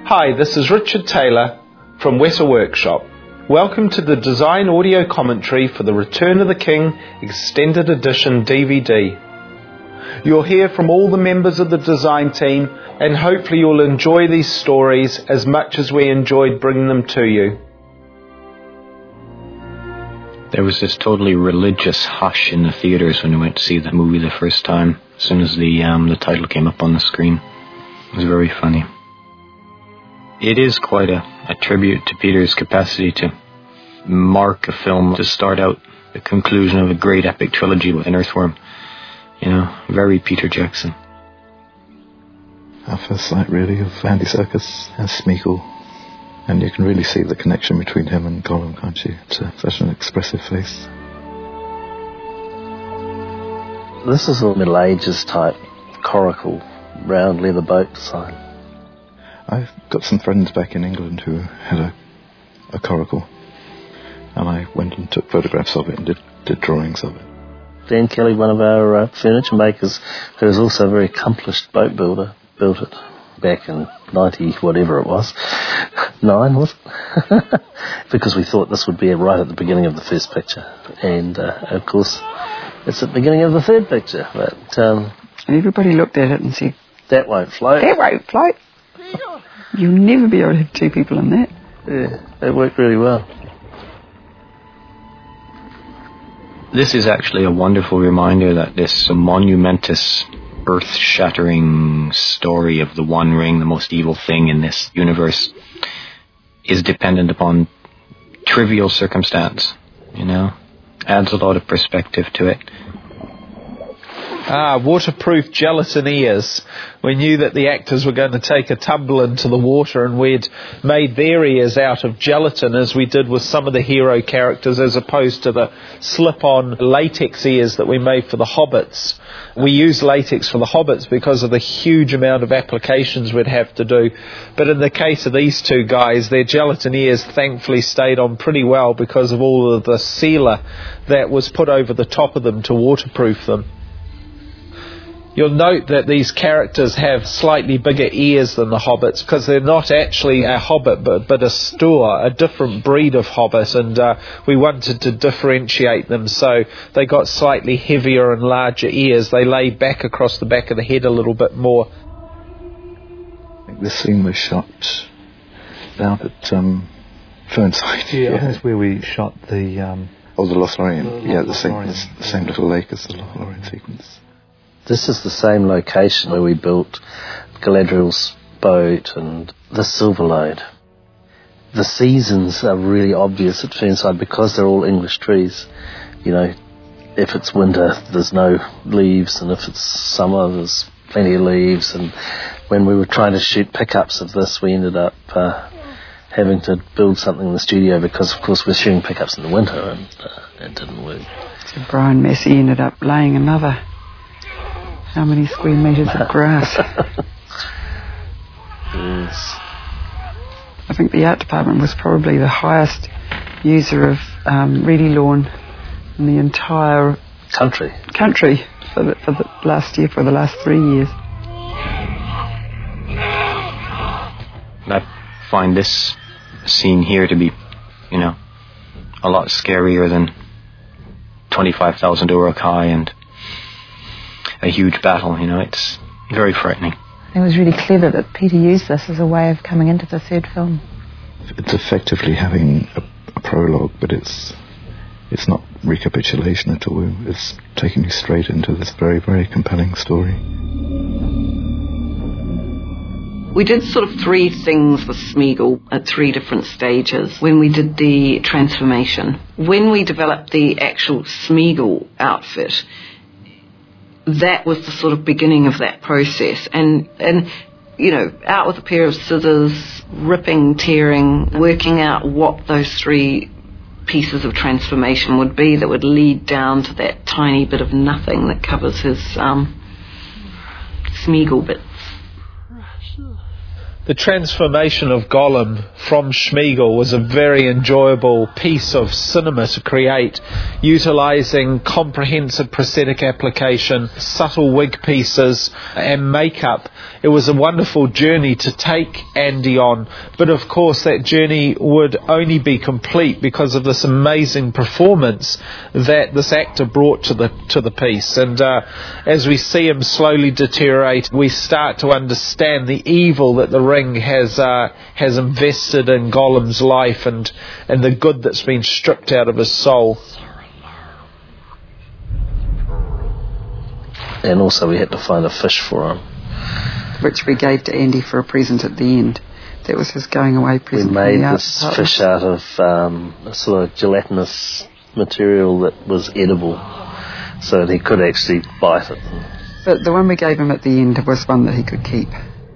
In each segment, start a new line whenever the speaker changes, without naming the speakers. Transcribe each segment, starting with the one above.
Hi, this is Richard Taylor from Weta Workshop. Welcome to the design audio commentary for the Return of the King Extended Edition DVD. You'll hear from all the members of the design team, and hopefully you'll enjoy these stories as much as we enjoyed bringing them to you.
There was this totally religious hush in the theatres when we went to see the movie the first time, as soon as the title came up on the screen. It was very funny. It is quite a tribute to Peter's capacity to mark a film, to start out the conclusion of a great epic trilogy with an earthworm. You know, very Peter Jackson.
Our first sight, really, of Andy Serkis as Smeagol. And you can really see the connection between him and Gollum, can't you? It's such an expressive face.
This is a Middle Ages type coracle, round leather boat design.
I've got some friends back in England who had a coracle, and I went and took photographs of it and did drawings of it.
Dan Kelly, one of our furniture makers, who is also a very accomplished boat builder, built it back in 90 whatever it was, 9 was it? Because we thought this would be right at the beginning of the first picture, and of course it's at the beginning of the third picture. But
everybody looked at it and said,
"That won't float.
That won't float. You'll never be able to have 2 people in that."
Yeah, it worked really well.
This is actually a wonderful reminder that this monumentous, earth-shattering story of the One Ring, the most evil thing in this universe, is dependent upon trivial circumstance, you know? Adds a lot of perspective to it.
Waterproof gelatin ears. We knew that the actors were going to take a tumble into the water, and we'd made their ears out of gelatin, as we did with some of the hero characters, as opposed to the slip-on latex ears that we made for the hobbits. We used latex for the hobbits because of the huge amount of applications we'd have to do. But in the case of these 2 guys, their gelatin ears thankfully stayed on pretty well because of all of the sealer that was put over the top of them to waterproof them. You'll note that these characters have slightly bigger ears than the hobbits, because they're not actually a hobbit but a stoor, a different breed of hobbit, and we wanted to differentiate them, so they got slightly heavier and larger ears. They lay back across the back of the head a little bit more.
I think this scene was shot down at Fernside.
Yeah, that's where we shot the...
the Lost Lorien. The same little lake as the Lost Lorien sequence.
This is the same location where we built Galadriel's boat and the Silverlode. The seasons are really obvious at Fernside because they're all English trees. You know, if it's winter, there's no leaves, and if it's summer, there's plenty of leaves. And when we were trying to shoot pickups of this, we ended up having to build something in the studio because, of course, we're shooting pickups in the winter, and it didn't work.
So Brian Massey ended up laying another... how many square metres of grass?
Yes.
I think the art department was probably the highest user of reedy lawn in the entire
country
for the last year, for the last 3 years.
I find this scene here to be, you know, a lot scarier than 25,000 Uruk-hai and a huge battle, you know. It's very frightening.
It was really clever that Peter used this as a way of coming into the third film.
It's effectively having a prologue, but it's not recapitulation at all. It's taking you straight into this very, very compelling story.
We did sort of 3 things with Smeagol at 3 different stages when we did the transformation. When we developed the actual Smeagol outfit, that was the sort of beginning of that process. And you know, out with a pair of scissors, ripping, tearing, working out what those 3 pieces of transformation would be that would lead down to that tiny bit of nothing that covers his Smeagol bits.
The transformation of Gollum from Sméagol was a very enjoyable piece of cinema to create, utilising comprehensive prosthetic application, subtle wig pieces and makeup. It was a wonderful journey to take Andy on, but of course that journey would only be complete because of this amazing performance that this actor brought to the piece. And as we see him slowly deteriorate, we start to understand the evil that the Ring has invested in Gollum's life and the good that's been stripped out of his soul.
And also we had to find a fish for him,
which we gave to Andy for a present at the end. That was his going away present.
We made this fish out of a sort of gelatinous material that was edible, so that he could actually bite it.
But the one we gave him at the end was one that he could keep.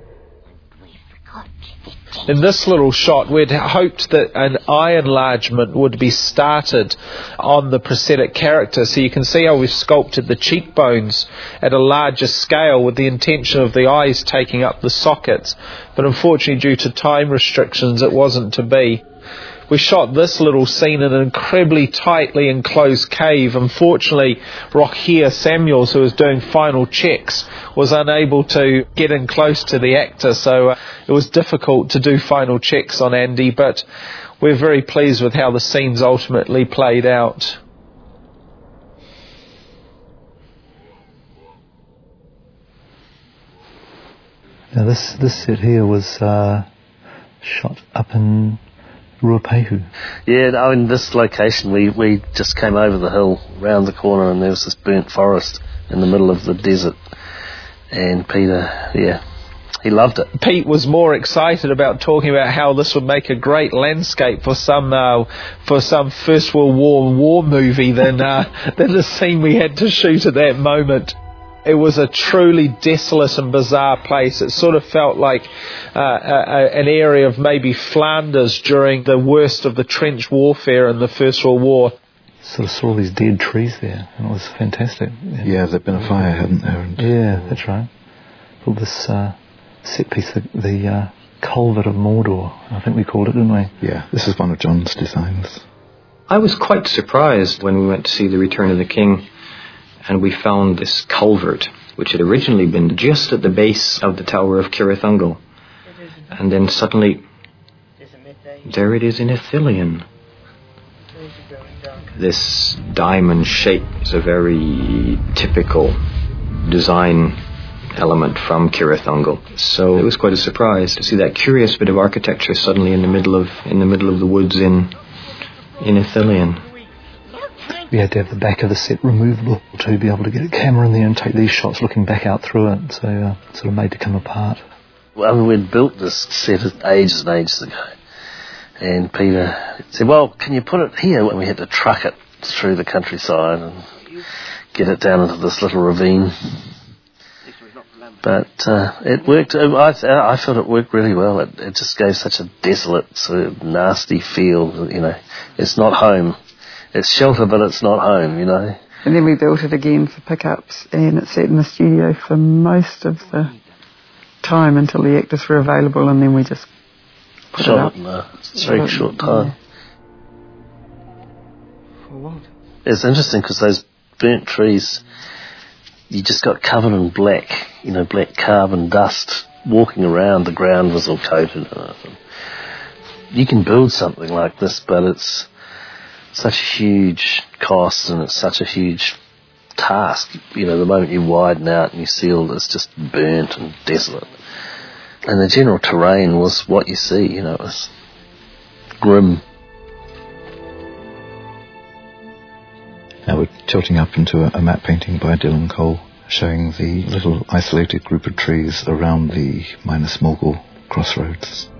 In this little shot, we'd hoped that an eye enlargement would be started on the prosthetic character. So you can see how we've sculpted the cheekbones at a larger scale with the intention of the eyes taking up the sockets. But unfortunately, due to time restrictions, it wasn't to be. We shot this little scene in an incredibly tightly enclosed cave. Unfortunately, Rockhere Samuels, who was doing final checks, was unable to get in close to the actor, so it was difficult to do final checks on Andy, but we're very pleased with how the scenes ultimately played out.
Now this set here was shot up in Ruapehu.
Yeah, I mean, this location, we just came over the hill, round the corner, and there was this burnt forest in the middle of the desert. And Peter, yeah, he loved it.
Pete was more excited about talking about how this would make a great landscape for some First World War movie than the scene we had to shoot at that moment. It was a truly desolate and bizarre place. It sort of felt like an area of maybe Flanders during the worst of the trench warfare in the First World War.
Sort of saw all these dead trees there, and it was fantastic.
Yeah, there'd been a fire, hadn't there? And
yeah, that's right. All this set piece, the Culvert of Mordor, I think we called it, didn't we?
Yeah, this is one of John's designs.
I was quite surprised when we went to see The Return of the King, and we found this culvert, which had originally been just at the base of the Tower of Cirith Ungol. And then suddenly, there it is in Ithilien. This diamond shape is a very typical design element from Cirith Ungol. So it was quite a surprise to see that curious bit of architecture suddenly in the middle of the woods in Ithilien.
We had to have the back of the set removable to be able to get a camera in there and take these shots looking back out through it, so sort of made to come apart.
Well, I mean, we'd built this set ages and ages ago, and Peter said, well, can you put it here? And we had to truck it through the countryside and get it down into this little ravine. But it worked. I felt it worked really well. It just gave such a desolate, sort of nasty feel, you know. It's not home. It's shelter, but it's not home, you know.
And then we built it again for pickups, and it sat in the studio for most of the time until the actors were available, and then we just put it up.
In a very short time.
For what?
It's interesting because those burnt trees, you just got covered in black, you know, black carbon dust. Walking around, the ground was all coated in it. You can build something like this, but it's such a huge cost and it's such a huge task. You know, the moment you widen out and you seal, it's just burnt and desolate. And the general terrain was what you see, you know, it was grim.
Now we're tilting up into a matte painting by Dylan Cole, showing the little isolated group of trees around the Minas Morgul crossroads.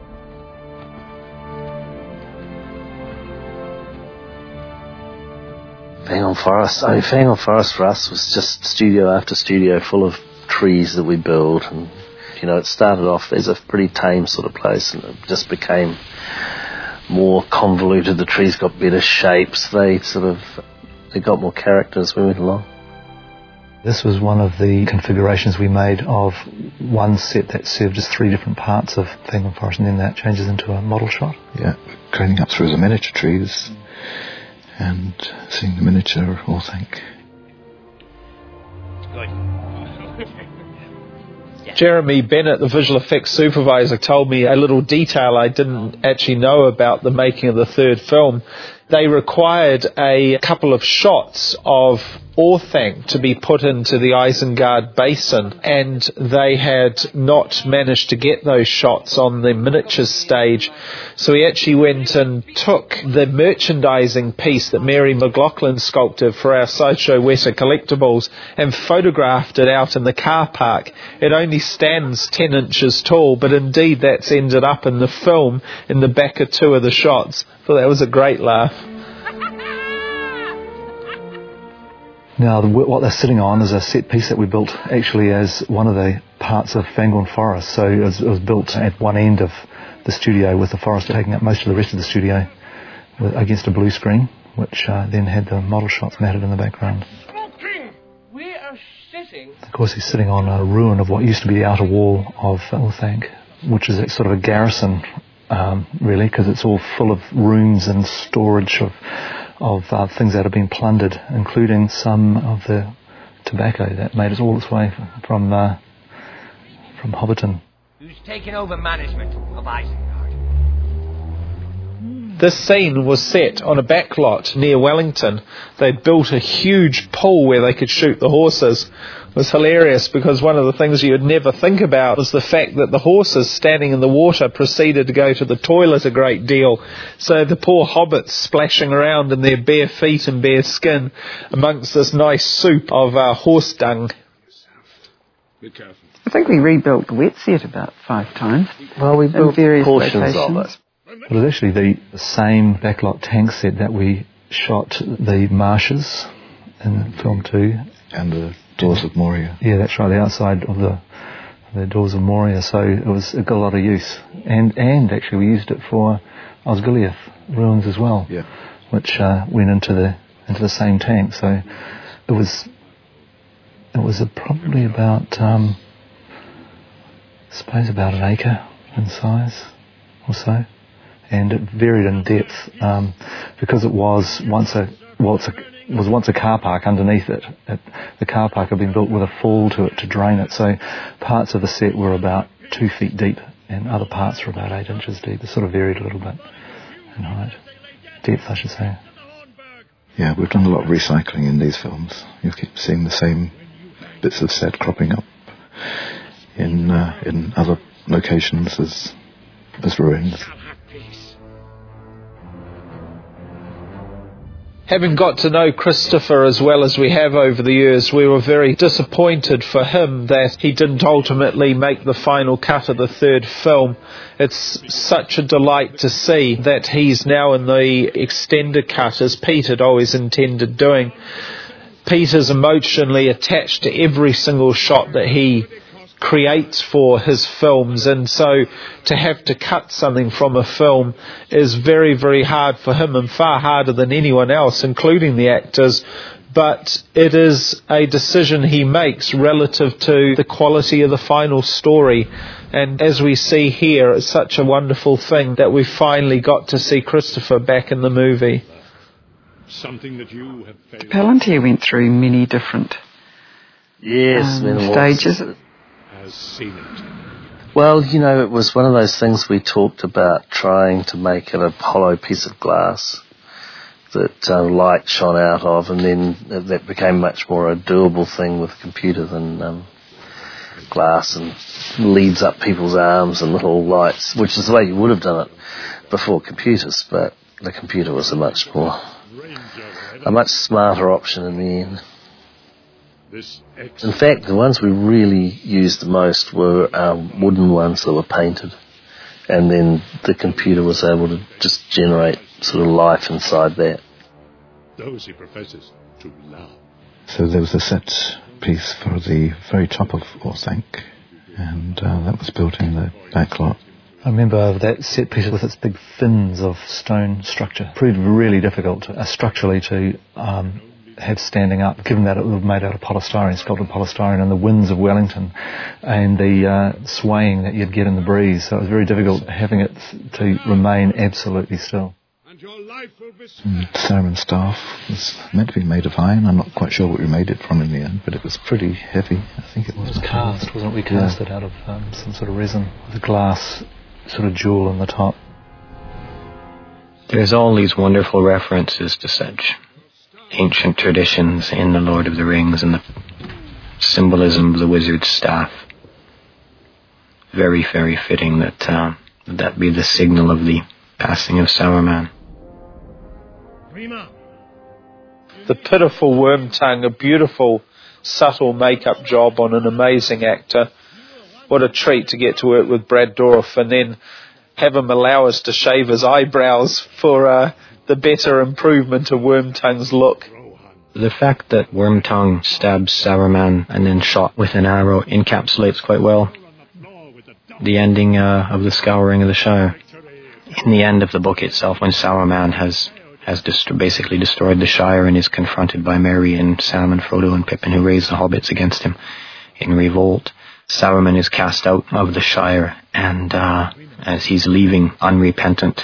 Fangorn Forest. I mean, Fangorn Forest for us was just studio after studio full of trees that we built, and you know, it started off as a pretty tame sort of place, and it just became more convoluted. The trees got better shapes. They got more character as we went along.
This was one of the configurations we made of one set that served as 3 different parts of Fangorn Forest, and then that changes into a model shot.
Yeah, craning up through the miniature trees and seeing the miniature Orthanc.
Jeremy Bennett, the visual effects supervisor, told me a little detail I didn't actually know about the making of the third film. They required a couple of shots of Orthanc to be put into the Isengard Basin, and they had not managed to get those shots on the miniatures stage. So he actually went and took the merchandising piece that Mary McLaughlin sculpted for our Sideshow Weta collectibles and photographed it out in the car park. It only stands 10 inches tall, but indeed that's ended up in the film in the back of 2 of the shots. So that was a great laugh.
Now, what they're sitting on is a set piece that we built actually as one of the parts of Fangorn Forest. So it was built at one end of the studio, with the forest taking up most of the rest of the studio, against a blue screen, which then had the model shots matted in the background.
We are sitting.
Of course, he's sitting on a ruin of what used to be the outer wall of Orthanc, which is sort of a garrison, really, because it's all full of rooms and storage of things that have been plundered, including some of the tobacco that made it all its way from Hobbiton.
Who's taken over management of Isengard?
This scene was set on a backlot near Wellington. They'd built a huge pool where they could shoot the horses. It was hilarious because one of the things you would never think about was the fact that the horses standing in the water proceeded to go to the toilet a great deal. So the poor hobbits splashing around in their bare feet and bare skin amongst this nice soup of horse dung.
I think we rebuilt the wet set about 5 times.
Well, we built
various
portions
locations.
of it.
It was actually the same backlot tank set that we shot the marshes in film 2.
And the Doors of Moria.
Yeah, that's right, the outside of the Doors of Moria. So it got a lot of use. And actually we used it for Osgiliath ruins as well,
yeah,
which went into the same tank. So it was probably about, I suppose about an acre in size or so. And it varied in depth because it was once a car park underneath it. The car park had been built with a fall to it to drain it, so parts of the set were about 2 feet deep and other parts were about 8 inches deep. It sort of varied a little bit in height. Depth, I should say.
Yeah, we've done a lot of recycling in these films. You keep seeing the same bits of set cropping up in other locations as ruins.
Having got to know Christopher as well as we have over the years, we were very disappointed for him that he didn't ultimately make the final cut of the third film. It's such a delight to see that he's now in the extended cut, as Pete had always intended doing. Pete is emotionally attached to every single shot that he creates for his films, and so to have to cut something from a film is very, very hard for him, and far harder than anyone else, including the actors. But it is a decision he makes relative to the quality of the final story. And as we see here, it's such a wonderful thing that we finally got to see Christopher back in the movie.
Something that you have failed.
Palantir went through many different stages.
Has seen it.
Well, you know, it was one of those things we talked about, trying to make it a hollow piece of glass that light shone out of, and then that became much more a doable thing with a computer than glass and leads up people's arms and little lights, which is the way you would have done it before computers, but the computer was a much smarter option in the end. In fact, the ones we really used the most were wooden ones that were painted, and then the computer was able to just generate sort of life inside that.
Those he professes to love.
So there was a set piece for the very top of Orthanc, and that was built in the backlot.
I remember that set piece with its big fins of stone structure proved really difficult structurally to have standing up, given that it was made out of polystyrene, sculpted polystyrene, and the winds of Wellington and the swaying that you'd get in the breeze. So it was very difficult having it to remain absolutely still.
Saruman's staff was meant to be made of iron. I'm not quite sure what we made it from in the end, but it was pretty heavy. I think it was.
It was cast, wasn't it? We cast it out of some sort of resin with a glass sort of jewel on the top.
There's all these wonderful references to such ancient traditions in The Lord of the Rings and the symbolism of the wizard's staff. Very, very fitting that that be the signal of the passing of Saruman.
The pitiful Wormtongue, a beautiful, subtle make-up job on an amazing actor. What a treat to get to work with Brad Dourif and then have him allow us to shave his eyebrows for the better improvement of Wormtongue's look.
The fact that Wormtongue stabs Saruman and then shot with an arrow encapsulates quite well the ending of the Scouring of the Shire. In the end of the book itself, when Saruman has basically destroyed the Shire and is confronted by Merry and Sam and Frodo and Pippin, who raise the hobbits against him in revolt, Saruman is cast out of the Shire, and as he's leaving unrepentant,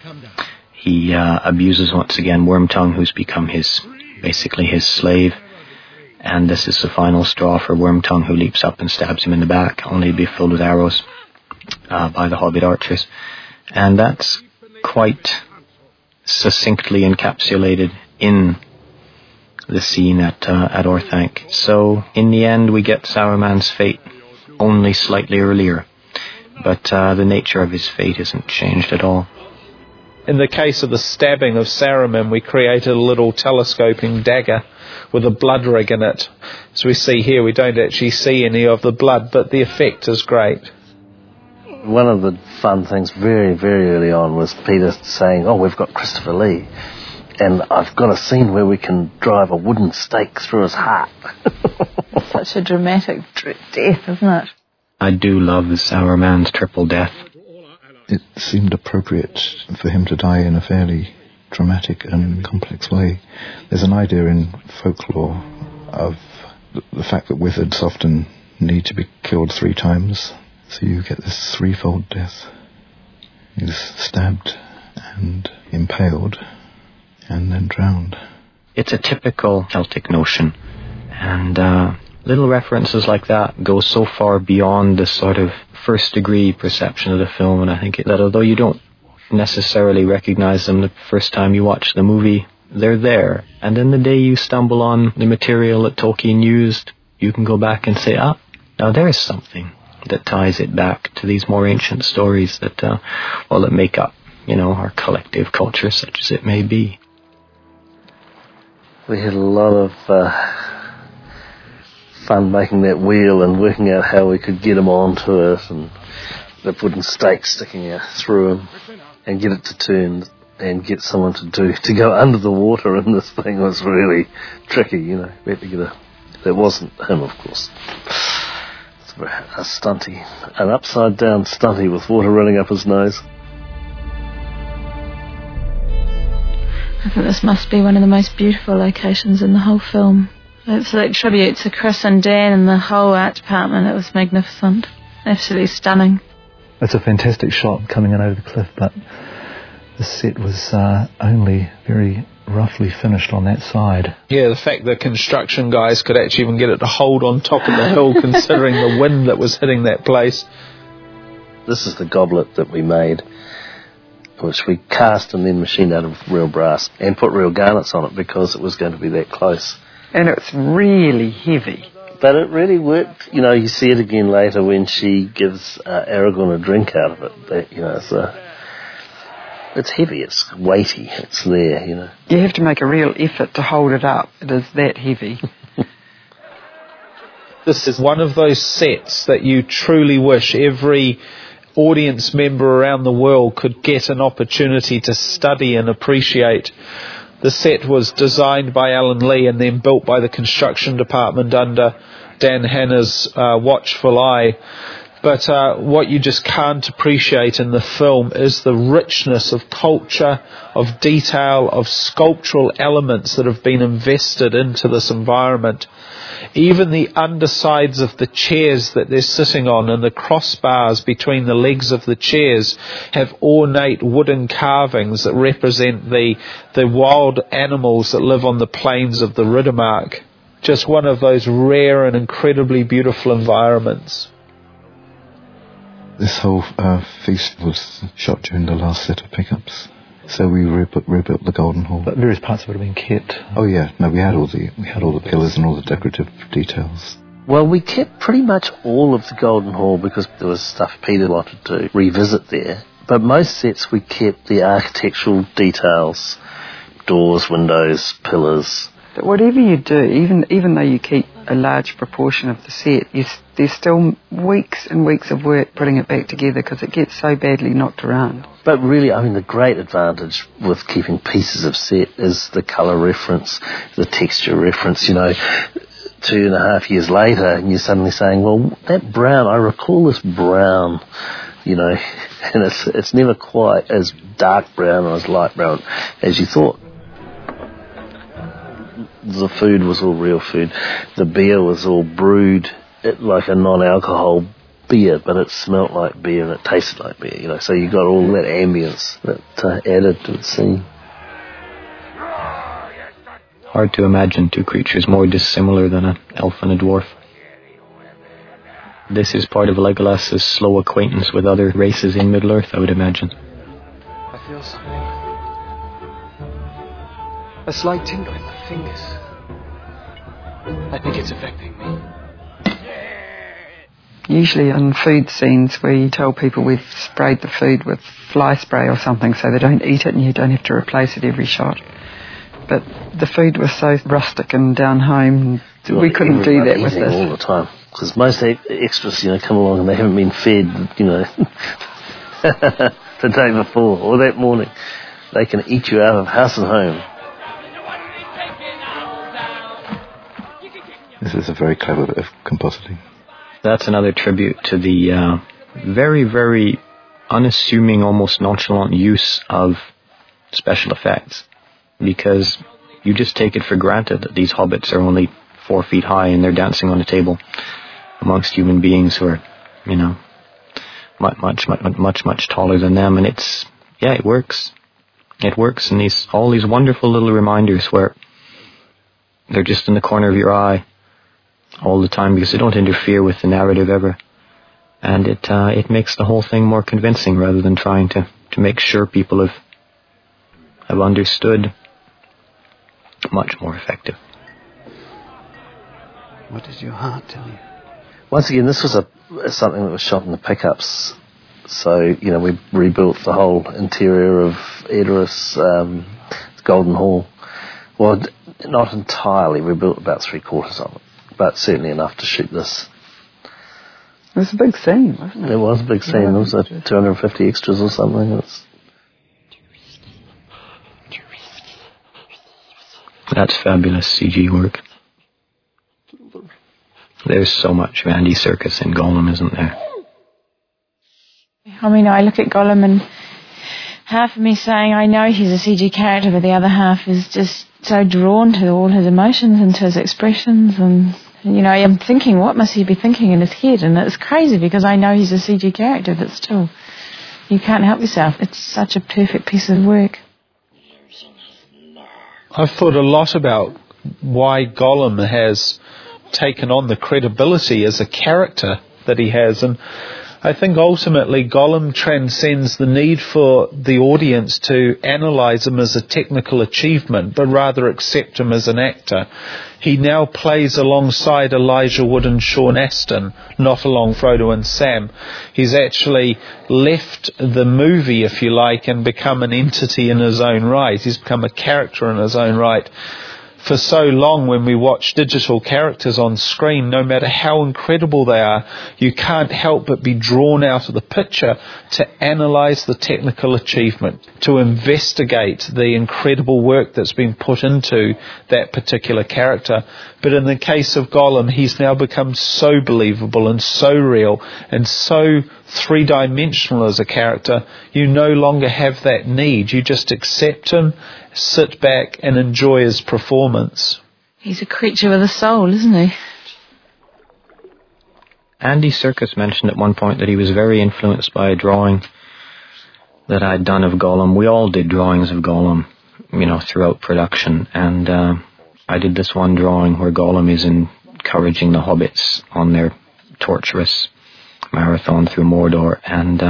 he abuses once again Wormtongue, who's become basically his slave, and this is the final straw for Wormtongue, who leaps up and stabs him in the back, only to be filled with arrows by the hobbit archers. And that's quite succinctly encapsulated in the scene at Orthanc. So in the end we get Saruman's fate only slightly earlier, but the nature of his fate isn't changed at all.
In the case of the stabbing of Saruman, we created a little telescoping dagger with a blood rig in it. As we see here, we don't actually see any of the blood, but the effect is great.
One of the fun things very, very early on was Peter saying, "Oh, we've got Christopher Lee, and I've got a scene where we can drive a wooden stake through his heart."
Such a dramatic death, isn't it?
I do love Saruman's triple death.
It seemed appropriate for him to die in a fairly dramatic and complex way. There's an idea in folklore of the fact that wizards often need to be killed 3 times. So you get this threefold death. He's stabbed and impaled and then drowned.
It's a typical Celtic notion, and little references like that go so far beyond the sort of first-degree perception of the film, and I think that although you don't necessarily recognize them the first time you watch the movie, they're there. And then the day you stumble on the material that Tolkien used, you can go back and say, now there is something that ties it back to these more ancient stories that, that make up, our collective culture, such as it may be.
We had a lot of fun making that wheel and working out how we could get him onto it, and the wooden stake sticking out through him, and get it to turn and get someone to go under the water in this thing was really tricky, We had to get that wasn't him, of course. A stunty, an upside down stunty with water running up his nose.
I think this must be one of the most beautiful locations in the whole film. Absolute tribute to Chris and Dan and the whole art department. It was magnificent, absolutely stunning.
It's a fantastic shot coming in over the cliff, but the set was only very roughly finished on that side.
Yeah, the fact that construction guys could actually even get it to hold on top of the hill considering the wind that was hitting that place.
This is the goblet that we made, which we cast and then machined out of real brass and put real garnets on it because it was going to be that close.
And it's really heavy.
But it really worked. You see it again later when she gives Aragorn a drink out of it. It's heavy, it's weighty, it's there,
You have to make a real effort to hold it up. It is that heavy.
This is one of those sets that you truly wish every audience member around the world could get an opportunity to study and appreciate. The set was designed by Alan Lee and then built by the construction department under Dan Hanna's watchful eye. But what you just can't appreciate in the film is the richness of culture, of detail, of sculptural elements that have been invested into this environment. Even the undersides of the chairs that they're sitting on and the crossbars between the legs of the chairs have ornate wooden carvings that represent the wild animals that live on the plains of the Riddermark. Just one of those rare and incredibly beautiful environments.
This whole feast was shot during the last set of pickups, so we rebuilt the Golden Hall.
But various parts of it have been kept.
Oh yeah, no, we had all the pillars and all the decorative details.
Well, we kept pretty much all of the Golden Hall because there was stuff Peter wanted to revisit there. But most sets we kept the architectural details, doors, windows, pillars.
But whatever you do, even though you keep a large proportion of the set, there's still weeks and weeks of work putting it back together because it gets so badly knocked around.
But really, I mean, the great advantage with keeping pieces of set is the colour reference, the texture reference. 2.5 years later, and you're suddenly saying, well, that brown, I recall this brown, and it's never quite as dark brown or as light brown as you thought. The food was all real food. The beer was all brewed like a non-alcohol beer, but it smelt like beer and it tasted like beer, so you got all that ambience that added to the scene.
Hard to imagine two creatures more dissimilar than an elf and a dwarf. This is part of Legolas's slow acquaintance with other races in Middle-earth, I would imagine.
I feel something. A slight tingle in my fingers. I think it's affecting me.
Usually in food scenes we tell people we've sprayed the food with fly spray or something so they don't eat it and you don't have to replace it every shot. But the food was so rustic and down home, we couldn't do that with this.
All the time. Because most extras, come along and they haven't been fed, the day before or that morning. They can eat you out of house and home.
This is a very clever bit of compositing.
That's another tribute to the very, very unassuming, almost nonchalant use of special effects. Because you just take it for granted that these hobbits are only 4 feet high and they're dancing on a table amongst human beings who are, much taller than them. And it works. It works. And all these wonderful little reminders where they're just in the corner of your eye all the time because they don't interfere with the narrative ever. And it makes the whole thing more convincing rather than trying to make sure people have understood. Much more effective.
What does your heart tell you?
Once again, this was something that was shot in the pickups. So, we rebuilt the whole interior of Edoras, Golden Hall. Well, not entirely. We built about 3/4 of it, but certainly enough to shoot this.
It was a big scene, wasn't it?
It was a big scene. There was 250 extras or something.
That's fabulous CG work. There's so much of Andy Serkis in Gollum, isn't there?
I mean, I look at Gollum and half of me saying I know he's a CG character, but the other half is just so drawn to all his emotions and to his expressions. And, I'm thinking, what must he be thinking in his head? And it's crazy because I know he's a CG character, but still, you can't help yourself. It's such a perfect piece of work.
I've thought a lot about why Gollum has taken on the credibility as a character that he has, and I think ultimately Gollum transcends the need for the audience to analyse him as a technical achievement, but rather accept him as an actor. He now plays alongside Elijah Wood and Sean Astin, not along Frodo and Sam. He's actually left the movie, if you like, and become an entity in his own right. He's become a character in his own right. for so long when we watch digital characters on screen, no matter how incredible they are, you can't help but be drawn out of the picture to analyse the technical achievement, to investigate the incredible work that's been put into that particular character. But in the case of Gollum, he's now become so believable and so real and so three-dimensional as a character, you no longer have that need. You just accept him, sit back and enjoy his performance.
He's a creature with a soul, isn't he?
Andy Serkis mentioned at one point that he was very influenced by a drawing that I'd done of Gollum. We all did drawings of Gollum, throughout production, and I did this one drawing where Gollum is encouraging the hobbits on their torturous marathon through Mordor, and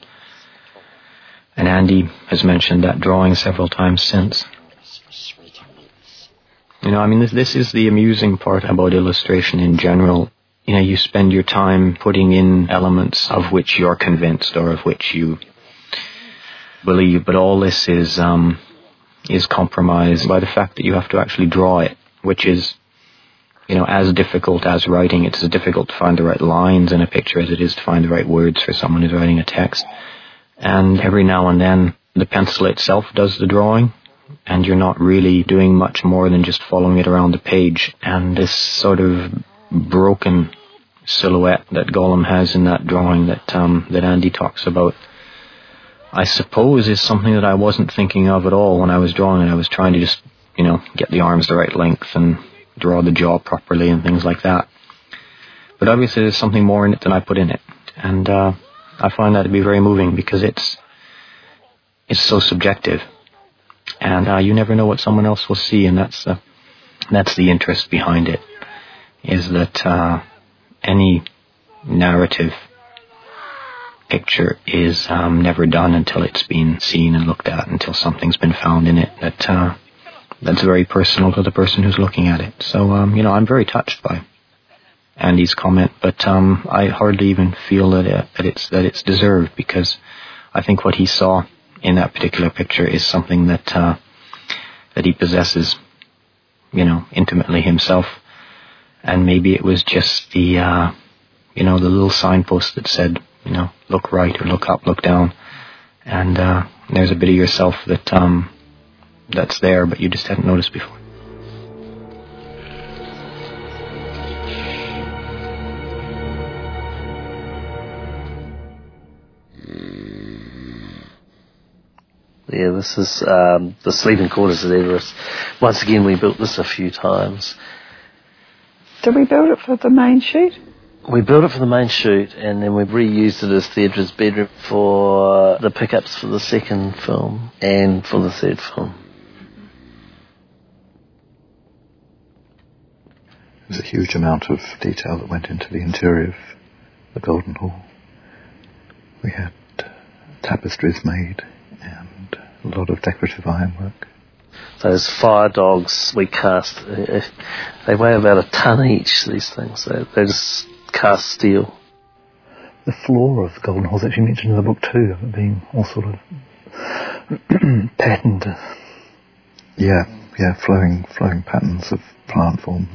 Andy has mentioned that drawing several times since. This is the amusing part about illustration in general. You spend your time putting in elements of which you're convinced or of which you believe, but all this is compromised by the fact that you have to actually draw it, which is as difficult as writing. It's as difficult to find the right lines in a picture as it is to find the right words for someone who's writing a text. And every now and then, the pencil itself does the drawing, and you're not really doing much more than just following it around the page. And this sort of broken silhouette that Gollum has in that drawing that Andy talks about, I suppose is something that I wasn't thinking of at all when I was drawing it. I was trying to just, get the arms the right length and draw the jaw properly and things like that. But obviously there's something more in it than I put in it. And I find that to be very moving because it's so subjective. And you never know what someone else will see, and that's the interest behind it, is that any narrative picture is never done until it's been seen and looked at, until something's been found in it that's very personal to the person who's looking at it. So, I'm very touched by Andy's comment, but I hardly even feel that it's deserved, because I think what he saw in that particular picture is something that he possesses, intimately himself. And maybe it was just the little signpost that said, look right or look up, look down. And there's a bit of yourself that's there, but you just hadn't noticed before.
Yeah, this is the sleeping quarters at Everest. Once again, we built this a few times.
Did we build it for the main shoot?
We built it for the main shoot, and then we reused it as Theodra's bedroom for the pickups for the second film and for the third film.
There's a huge amount of detail that went into the interior of the Golden Hall. We had tapestries made and a lot of decorative ironwork.
Those fire dogs we cast, they weigh about a ton each, these things. They just cast steel.
The floor of the Golden Hall is actually mentioned in the book too, of it being all sort of patterned.
Yeah, flowing patterns of plant forms.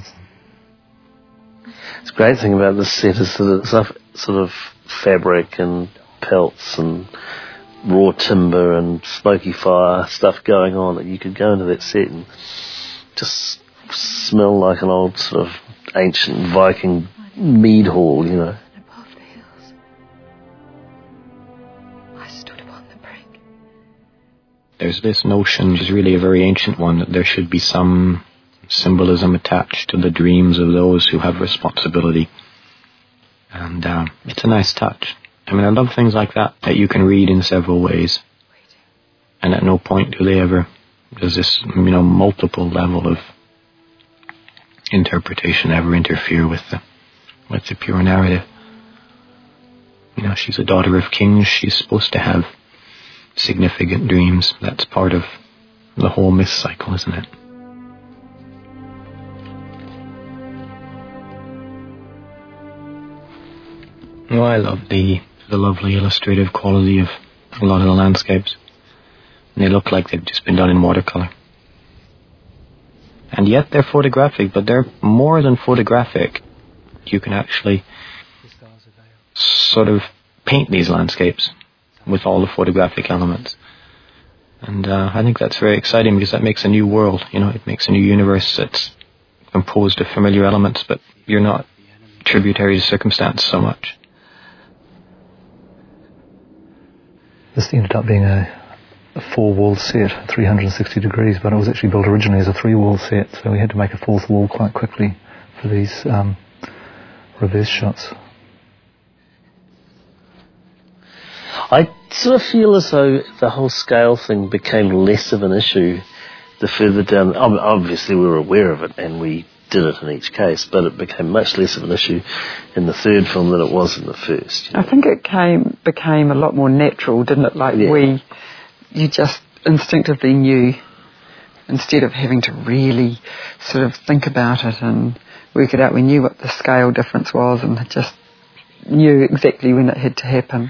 The great thing about this set is that it's sort of fabric and pelts and raw timber and smoky fire stuff going on, that you could go into that set and just smell like an old sort of ancient Viking mead hall,
Above the hills, I stood upon the brink.
There's this notion, which is really a very ancient one, that there should be some symbolism attached to the dreams of those who have responsibility. And it's a nice touch. I love things like that you can read in several ways. And at no point does this, multiple level of interpretation ever interfere with the pure narrative. She's a daughter of kings. She's supposed to have significant dreams. That's part of the whole myth cycle, isn't it? I love the lovely illustrative quality of a lot of the landscapes. And they look like they've just been done in watercolour. And yet they're photographic, but they're more than photographic. You can actually sort of paint these landscapes with all the photographic elements. And I think that's very exciting because that makes a new world, it makes a new universe that's composed of familiar elements, but you're not tributary to circumstance so much.
This ended up being a 4-wall set, 360 degrees, but it was actually built originally as a 3-wall set, so we had to make a 4th wall quite quickly for these reverse shots.
I sort of feel as though the whole scale thing became less of an issue the further down. Obviously we were aware of it and we did it in each case, but it became much less of an issue in the third film than it was in the first.
I think it became a lot more natural, didn't it? Like you just instinctively knew, instead of having to really sort of think about it and work it out. We knew what the scale difference was and just knew exactly when it had to happen.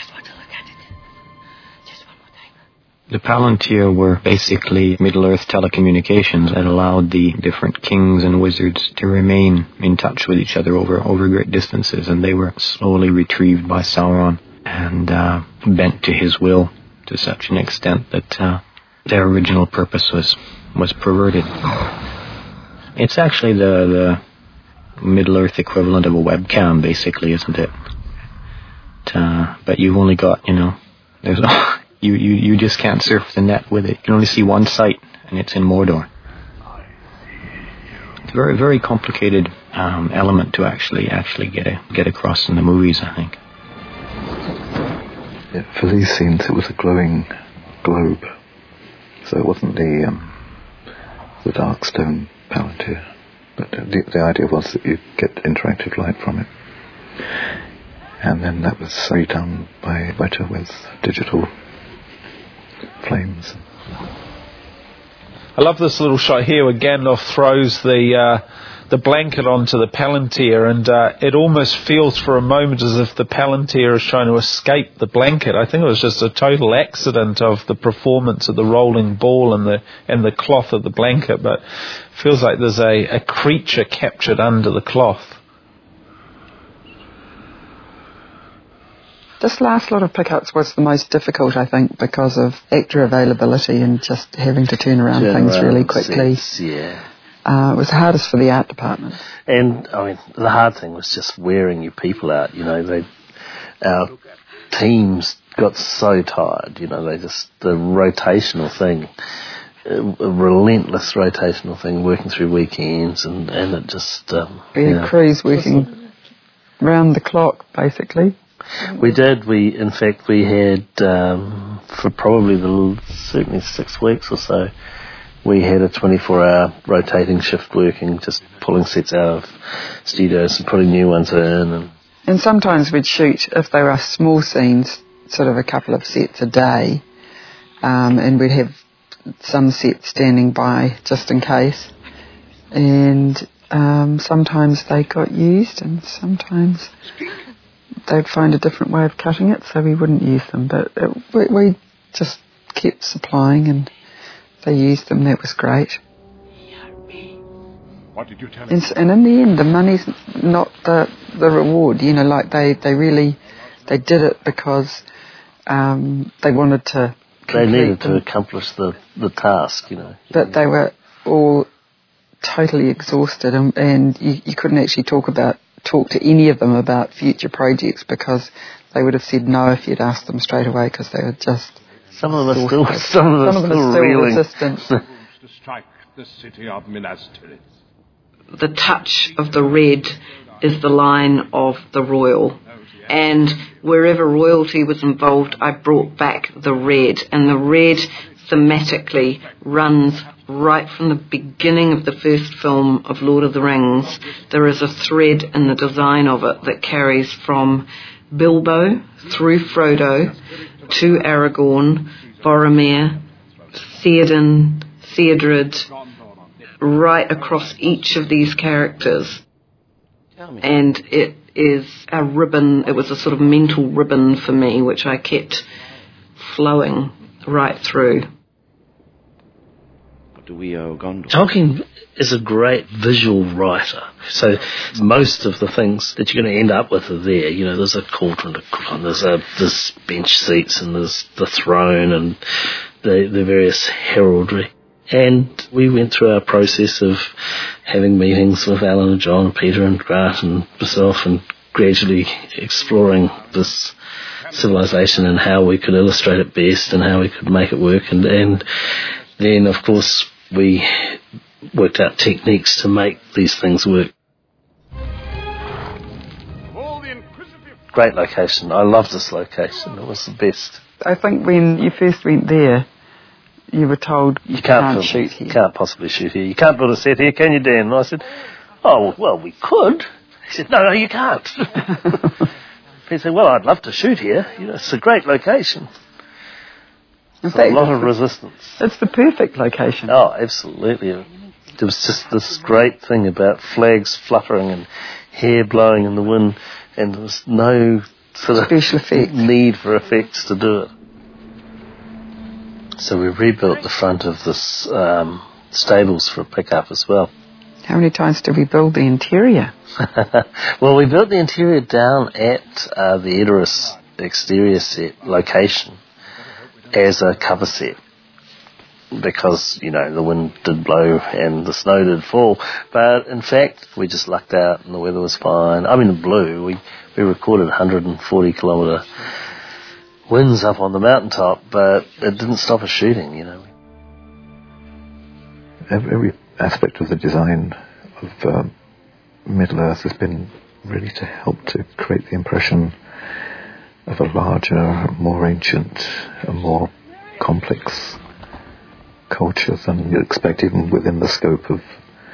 The Palantir were basically Middle-earth telecommunications that allowed the different kings and wizards to remain in touch with each other over great distances, and they were slowly retrieved by Sauron and bent to his will to such an extent that their original purpose was perverted. It's actually the Middle-earth equivalent of a webcam, basically, isn't it? But you've only got, there's You just can't surf the net with it. You can only see one site, and it's in Mordor. It's a very, very complicated element to actually get across in the movies, I think.
Yeah, for these scenes, it was a glowing globe, so it wasn't the dark stone Palantir, but the idea was that you get interactive light from it, and then that was redone by Weta with digital flames.
I love this little shot here where Gandalf throws the blanket onto the Palantir, and it almost feels for a moment as if the Palantir is trying to escape the blanket. I think it was just a total accident of the performance of the rolling ball and the cloth of the blanket, but it feels like there's a creature captured under the cloth.
This last lot of pickups was the most difficult, I think, because of actor availability and just having to turn around things really quickly.
Sets, yeah.
It was hardest for the art department.
And, the hard thing was just wearing your people out. Our teams got so tired, the rotational thing, a relentless rotational thing, working through weekends, and it just...
we had crews working round the clock, basically.
We did. In fact, we had, for probably certainly 6 weeks or so, we had a 24-hour rotating shift working, just pulling sets out of studios and putting new ones in.
And sometimes we'd shoot, if they were small scenes, sort of a couple of sets a day, and we'd have some sets standing by just in case. And sometimes they got used, and sometimes they'd find a different way of cutting it, so we wouldn't use them. But we just kept supplying, and they used them. That was great.
What did you tell
me? And in the end, the money's not the reward. They did it because they wanted to.
They needed to accomplish the task,
But they were all totally exhausted, and you couldn't actually talk to any of them about future projects because they would have said no if you'd asked them straight away, because they were just...
Some of them are still reeling.
Resistant.
to strike the city of Minas Tirith?
The touch of the red is the line of the royal. And wherever royalty was involved, I brought back the red. And the red thematically runs right from the beginning of the first film of Lord of the Rings. There is a thread in the design of it that carries from Bilbo through Frodo to Aragorn, Boromir, Theoden, Theodred, right across each of these characters. And it is a ribbon, it was a sort of mental ribbon for me, which I kept flowing right through.
Tolkien is a great visual writer, so most of the things that you're going to end up with are there. You know, there's a cauldron, there's bench seats, and there's the throne, and the various heraldry. And we went through our process of having meetings with Alan and John, Peter and Grant and myself, and gradually exploring this civilization and how we could illustrate it best and how we could make it work. And then, of course, we worked out techniques to make these things work. Great location. I love this location. It was the best.
I think when you first went there, you were told you can't shoot here.
You can't possibly shoot here. You can't build a set here, can you, Dan? And I said, oh, well, we could. He said, no, you can't. He said, well, I'd love to shoot here. You know, it's a great location.
In fact,
a lot of resistance.
It's the perfect location.
Oh, absolutely. There was just this great thing about flags fluttering and hair blowing in the wind, and there was no sort of
special effects.
Need for effects to do it. So we rebuilt the front of this stables for a pickup as well.
How many times did we build the interior?
Well, we built the interior down at the Edoras exterior set location as a cover set, because, you know, the wind did blow and the snow did fall. But in fact, we just lucked out and the weather was fine. I mean, it blew. We recorded 140 kilometre winds up on the mountaintop, but it didn't stop us shooting, you know.
Every aspect of the design of Middle-earth has been really to help to create the impression of a larger, more ancient, a more complex culture than you'd expect, even within the scope of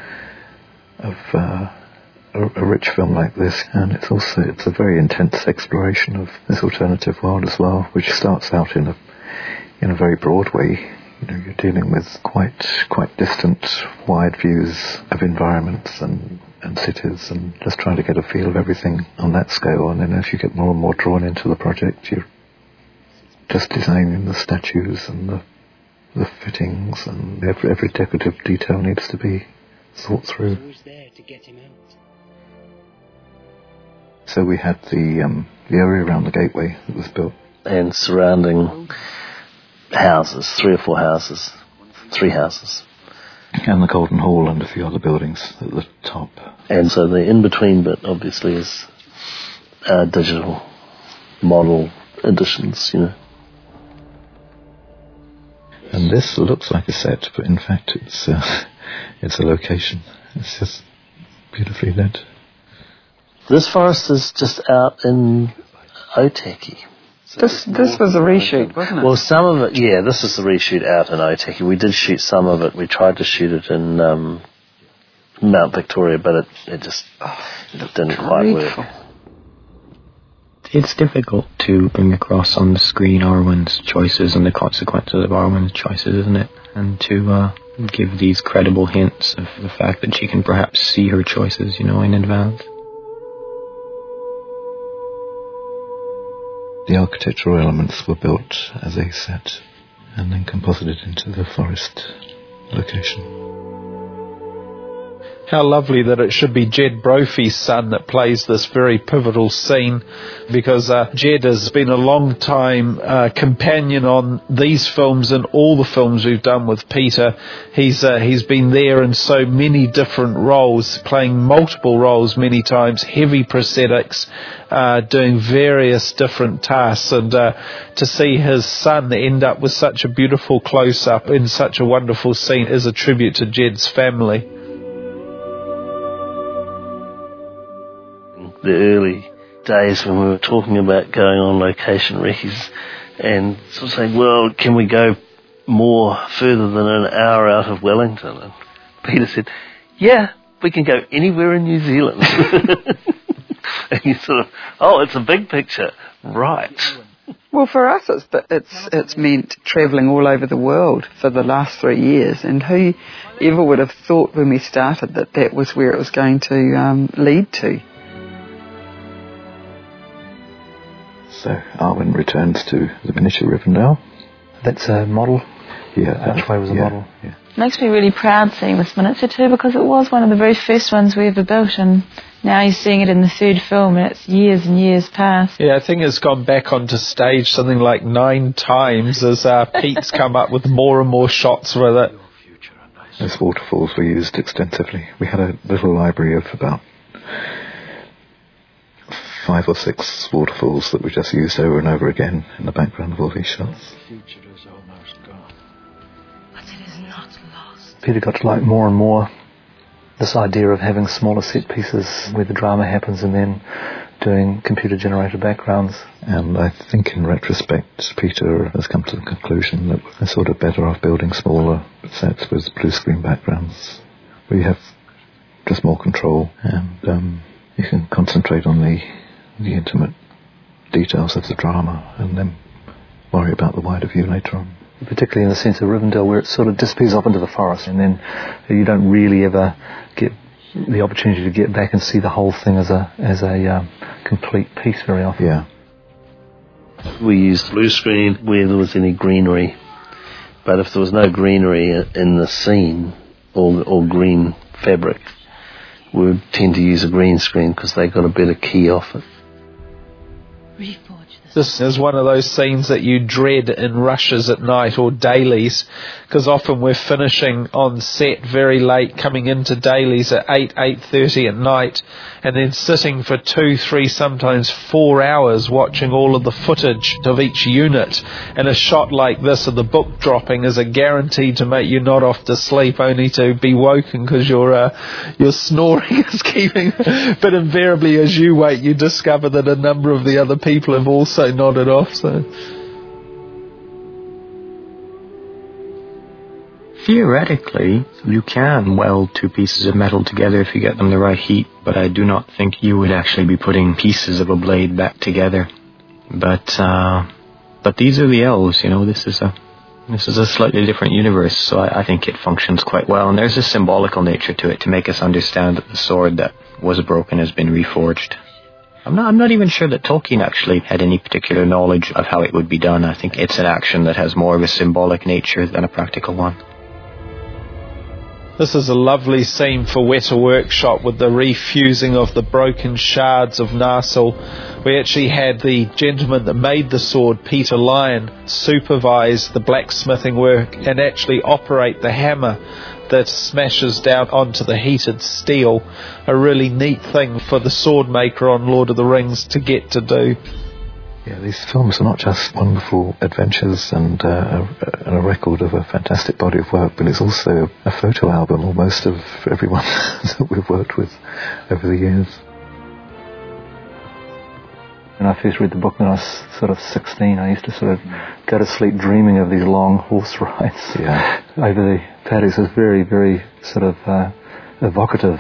a rich film like this. And it's a very intense exploration of this alternative world as well, which starts out in a very broad way. You know, you're dealing with quite distant, wide views of environments and cities, and just trying to get a feel of everything on that scale. And then as you get more and more drawn into the project, you're just designing the statues and the fittings, and every decorative detail needs to be thought through. So we had the area around the gateway that was built,
and surrounding houses, 3 or 4 houses, 3 houses.
And the Golden Hall and a few other buildings at the top.
And so the in-between bit obviously is digital model additions, you know.
And this looks like a set, but in fact it's a location. It's just beautifully lit.
This forest is just out in Otaki.
This was a reshoot, wasn't it?
Well, some of it, yeah, this is the reshoot out in Otaki. We did shoot some of it. We tried to shoot it in Mount Victoria, but it just didn't quite work.
It's difficult to bring across on the screen Arwen's choices and the consequences of Arwen's choices, isn't it? And to give these credible hints of the fact that she can perhaps see her choices, you know, in advance.
The architectural elements were built as a set and then composited into the forest location.
How lovely that it should be Jed Brophy's son that plays this very pivotal scene, because Jed has been a long time companion on these films and all the films we've done with Peter. He's been there in so many different roles, playing multiple roles many times, heavy prosthetics, doing various different tasks, and to see his son end up with such a beautiful close-up in such a wonderful scene is a tribute to Jed's family.
The early days when we were talking about going on location recce and sort of saying, well, can we go more further than an hour out of Wellington? And Peter said, yeah, we can go anywhere in New Zealand. And you sort of, oh, it's a big picture. Right.
Well, for us, it's meant travelling all over the world for the last 3 years. And who ever would have thought when we started that was where it was going to lead to?
So Arwen returns to the miniature Rivendell.
That's a model Archway was a model.
Yeah.
Makes me really proud seeing this miniature too, because it was one of the very first ones we ever built, and now you're seeing it in the third film, and it's years and years past.
Yeah, I think it's gone back onto stage something like 9 times as Pete's come up with more and more shots with it.
Those waterfalls were used extensively. We had a little library of about 5 or 6 waterfalls that we just used over and over again in the background of all these shots.
Peter got to like more and more this idea of having smaller set pieces where the drama happens and then doing computer-generated backgrounds.
And I think in retrospect, Peter has come to the conclusion that we're sort of better off building smaller sets with blue screen backgrounds. We have just more control, and you can concentrate on the intimate details of the drama and then worry about the wider view later on.
Particularly in the sense of Rivendell, where it sort of disappears off into the forest, and then you don't really ever get the opportunity to get back and see the whole thing as a complete piece very often.
Yeah.
We used blue screen where there was any greenery, but if there was no greenery in the scene or green fabric, we would tend to use a green screen because they got a better key off it.
This is one of those scenes that you dread in rushes at night or dailies, because often we're finishing on set very late, coming into dailies at 8:30 at night, and then sitting for 2, 3, sometimes 4 hours watching all of the footage of each unit. And a shot like this of the book dropping is a guarantee to make you nod off to sleep, only to be woken because your snoring is keeping. But invariably, as you wake, you discover that a number of the other people have also nodded off. So
theoretically, you can weld 2 pieces of metal together if you get them the right heat, but I do not think you would actually be putting pieces of a blade back together. But these are the elves, you know. This is a slightly different universe, so I think it functions quite well. And there's a symbolical nature to it to make us understand that the sword that was broken has been reforged. I'm not even sure that Tolkien actually had any particular knowledge of how it would be done. I think it's an action that has more of a symbolic nature than a practical one.
this is a lovely scene for Weta Workshop with the refusing of the broken shards of Narsil. We actually had the gentleman that made the sword, Peter Lyon, supervise the blacksmithing work and actually operate the hammer that smashes down onto the heated steel. A really neat thing for the sword maker on Lord of the Rings to get to do.
Yeah, these films are not just wonderful adventures and a record of a fantastic body of work, but it's also a photo album almost of everyone that we've worked with over the years.
When I first read the book when I was sort of 16, I used to sort of go to sleep dreaming of these long horse rides over the paddocks. It was very, very sort of evocative.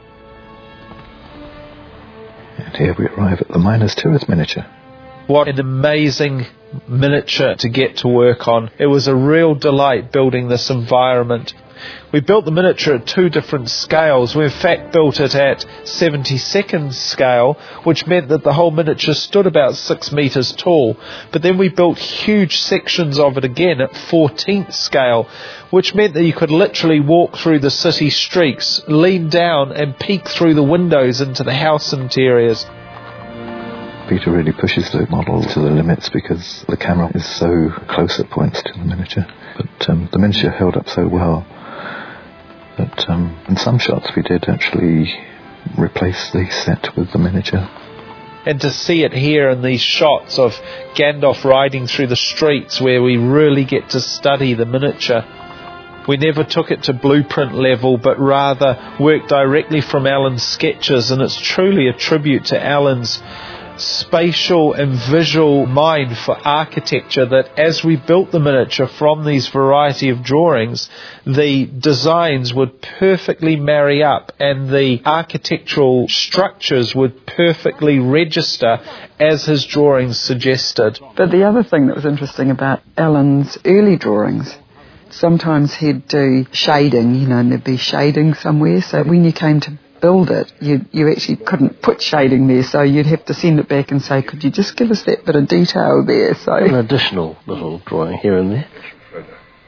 And here we arrive at the Minas Tirith miniature.
What an amazing miniature to get to work on. It was a real delight building this environment. We built the miniature at 2 different scales. We in fact built it at 72nd scale, which meant that the whole miniature stood about 6 metres tall. But then we built huge sections of it again at 14th scale, which meant that you could literally walk through the city streets, lean down and peek through the windows into the house interiors.
Peter really pushes the model to the limits because the camera is so close at points to the miniature. But the miniature held up so well that in some shots we did actually replace the set with the miniature.
And to see it here in these shots of Gandalf riding through the streets where we really get to study the miniature. We never took it to blueprint level, but rather worked directly from Alan's sketches, and it's truly a tribute to Alan's spatial and visual mind for architecture, that as we built the miniature from these variety of drawings, the designs would perfectly marry up and the architectural structures would perfectly register as his drawings suggested.
But the other thing that was interesting about Alan's early drawings, sometimes he'd do shading, and there'd be shading somewhere, so when you came to build it, you actually couldn't put shading there, so you'd have to send it back and say, could you just give us that bit of detail there? So
an additional little drawing here and there.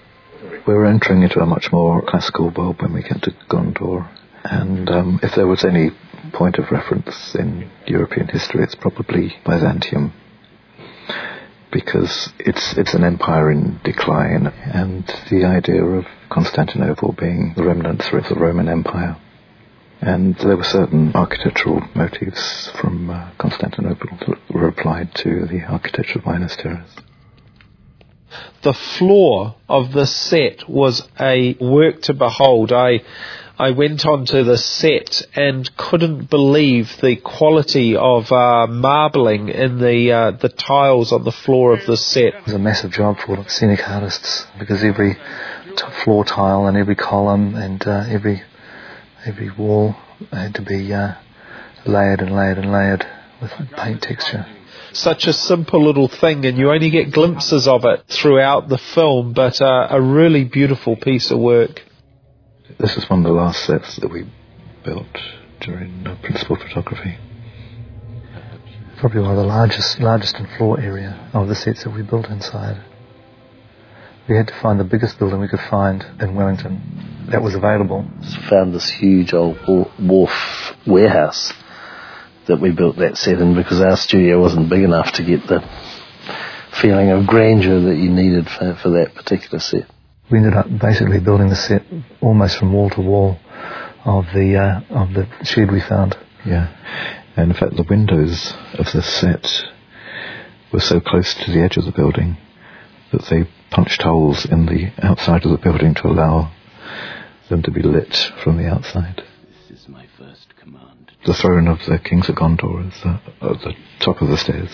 We're entering into a much more classical world when we get to Gondor, and if there was any point of reference in European history, it's probably Byzantium, because it's an empire in decline, and the idea of Constantinople being the remnants of the Roman Empire. And there were certain architectural motifs from Constantinople that were applied to the architecture of Minas Tirith.
The floor of the set was a work to behold. I went onto the set and couldn't believe the quality of marbling in the tiles on the floor of the set.
It was a massive job for the scenic artists, because every floor tile and every column and every wall had to be layered and layered and layered with paint texture.
Such a simple little thing, and you only get glimpses of it throughout the film, but a really beautiful piece of work.
This is one of the last sets that we built during principal photography.
Probably one of the largest in floor area of the sets that we built inside. We had to find the biggest building we could find in Wellington that was available.
Found this huge old wharf warehouse that we built that set in, because our studio wasn't big enough to get the feeling of grandeur that you needed for that particular set.
We ended up basically building the set almost from wall to wall of the shed we found.
Yeah, and in fact the windows of the set were so close to the edge of the building that they punched holes in the outside of the building to allow them to be lit from the outside.
This is my first command.
The throne of the kings of Gondor is at the top of the stairs,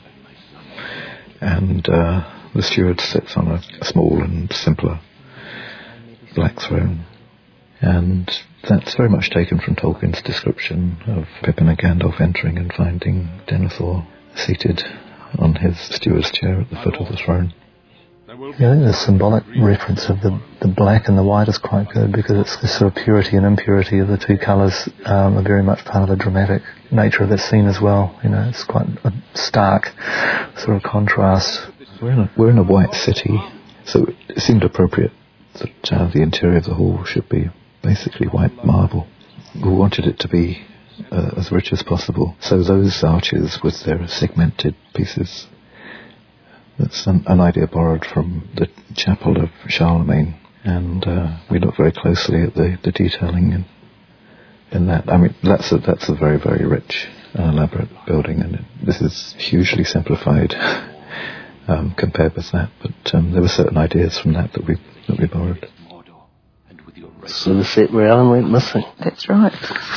and the steward sits on a small and simpler black throne, and that's very much taken from Tolkien's description of Pippin and Gandalf entering and finding Denethor seated on his steward's chair at the foot of the throne.
Yeah, I think the symbolic reference of the black and the white is quite good, because it's the sort of purity and impurity of the two colours are very much part of the dramatic nature of that scene as well. You know, it's quite a stark sort of contrast.
We're in a white city, so it seemed appropriate that the interior of the hall should be basically white marble. We wanted it to be as rich as possible, so those arches with their segmented pieces, that's an idea borrowed from the chapel of Charlemagne, and we look very closely at the detailing in that. I mean, that's a very, very rich and elaborate building, and this is hugely simplified compared with that, but there were certain ideas from that we borrowed.
So the set where Alan went missing.
That's right.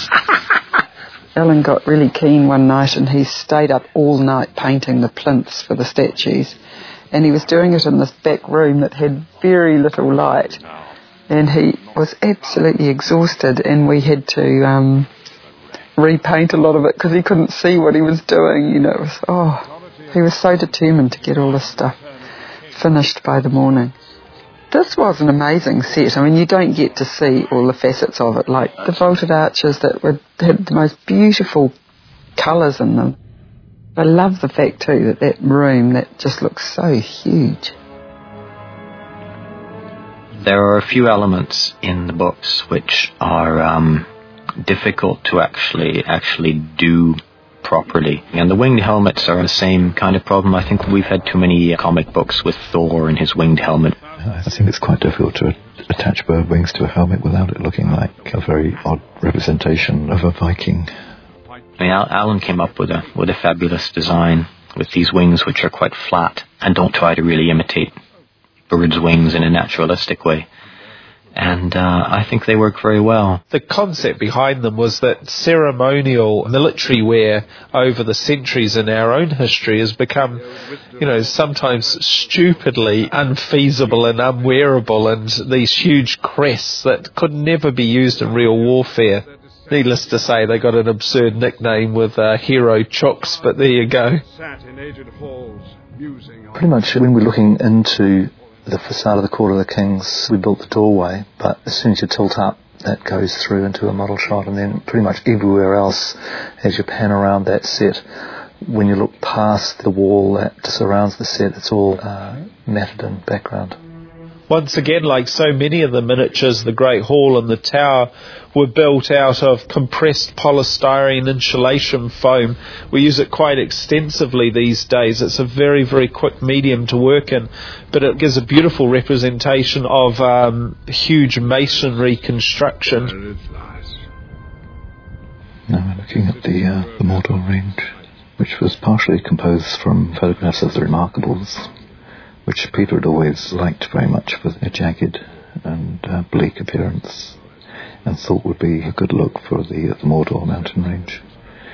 Alan got really keen one night, and he stayed up all night painting the plinths for the statues, and he was doing it in this back room that had very little light, and he was absolutely exhausted, and we had to repaint a lot of it because he couldn't see what he was doing. You know, it was, he was so determined to get all this stuff finished by the morning. This was an amazing set. I mean, you don't get to see all the facets of it, like the vaulted arches that had the most beautiful colours in them. I love the fact too that room that just looks so huge.
There are a few elements in the books which are difficult to actually do properly, and the winged helmets are the same kind of problem. I think we've had too many comic books with Thor and his winged helmet.
I think it's quite difficult to attach bird wings to a helmet without it looking like a very odd representation of a Viking.
I mean, Alan came up with a fabulous design with these wings which are quite flat and don't try to really imitate birds' wings in a naturalistic way. And I think they work very well.
The concept behind them was that ceremonial military wear over the centuries in our own history has become, sometimes stupidly unfeasible and unwearable, and these huge crests that could never be used in real warfare. Needless to say, they got an absurd nickname with Hero Chooks, but there you go.
Pretty much when we're looking into the facade of the Court of the Kings, we built the doorway, but as soon as you tilt up, that goes through into a model shot, and then pretty much everywhere else, as you pan around that set, when you look past the wall that surrounds the set, it's all matted in background.
once again, like so many of the miniatures, the Great Hall and the tower were built out of compressed polystyrene insulation foam. We use it quite extensively these days. It's a very, very quick medium to work in, but it gives a beautiful representation of huge masonry construction.
Now we're looking at the Mordor range, which was partially composed from photographs of the Remarkables, which Peter had always liked very much for their jagged and bleak appearance, and thought would be a good look for the Mordor mountain range.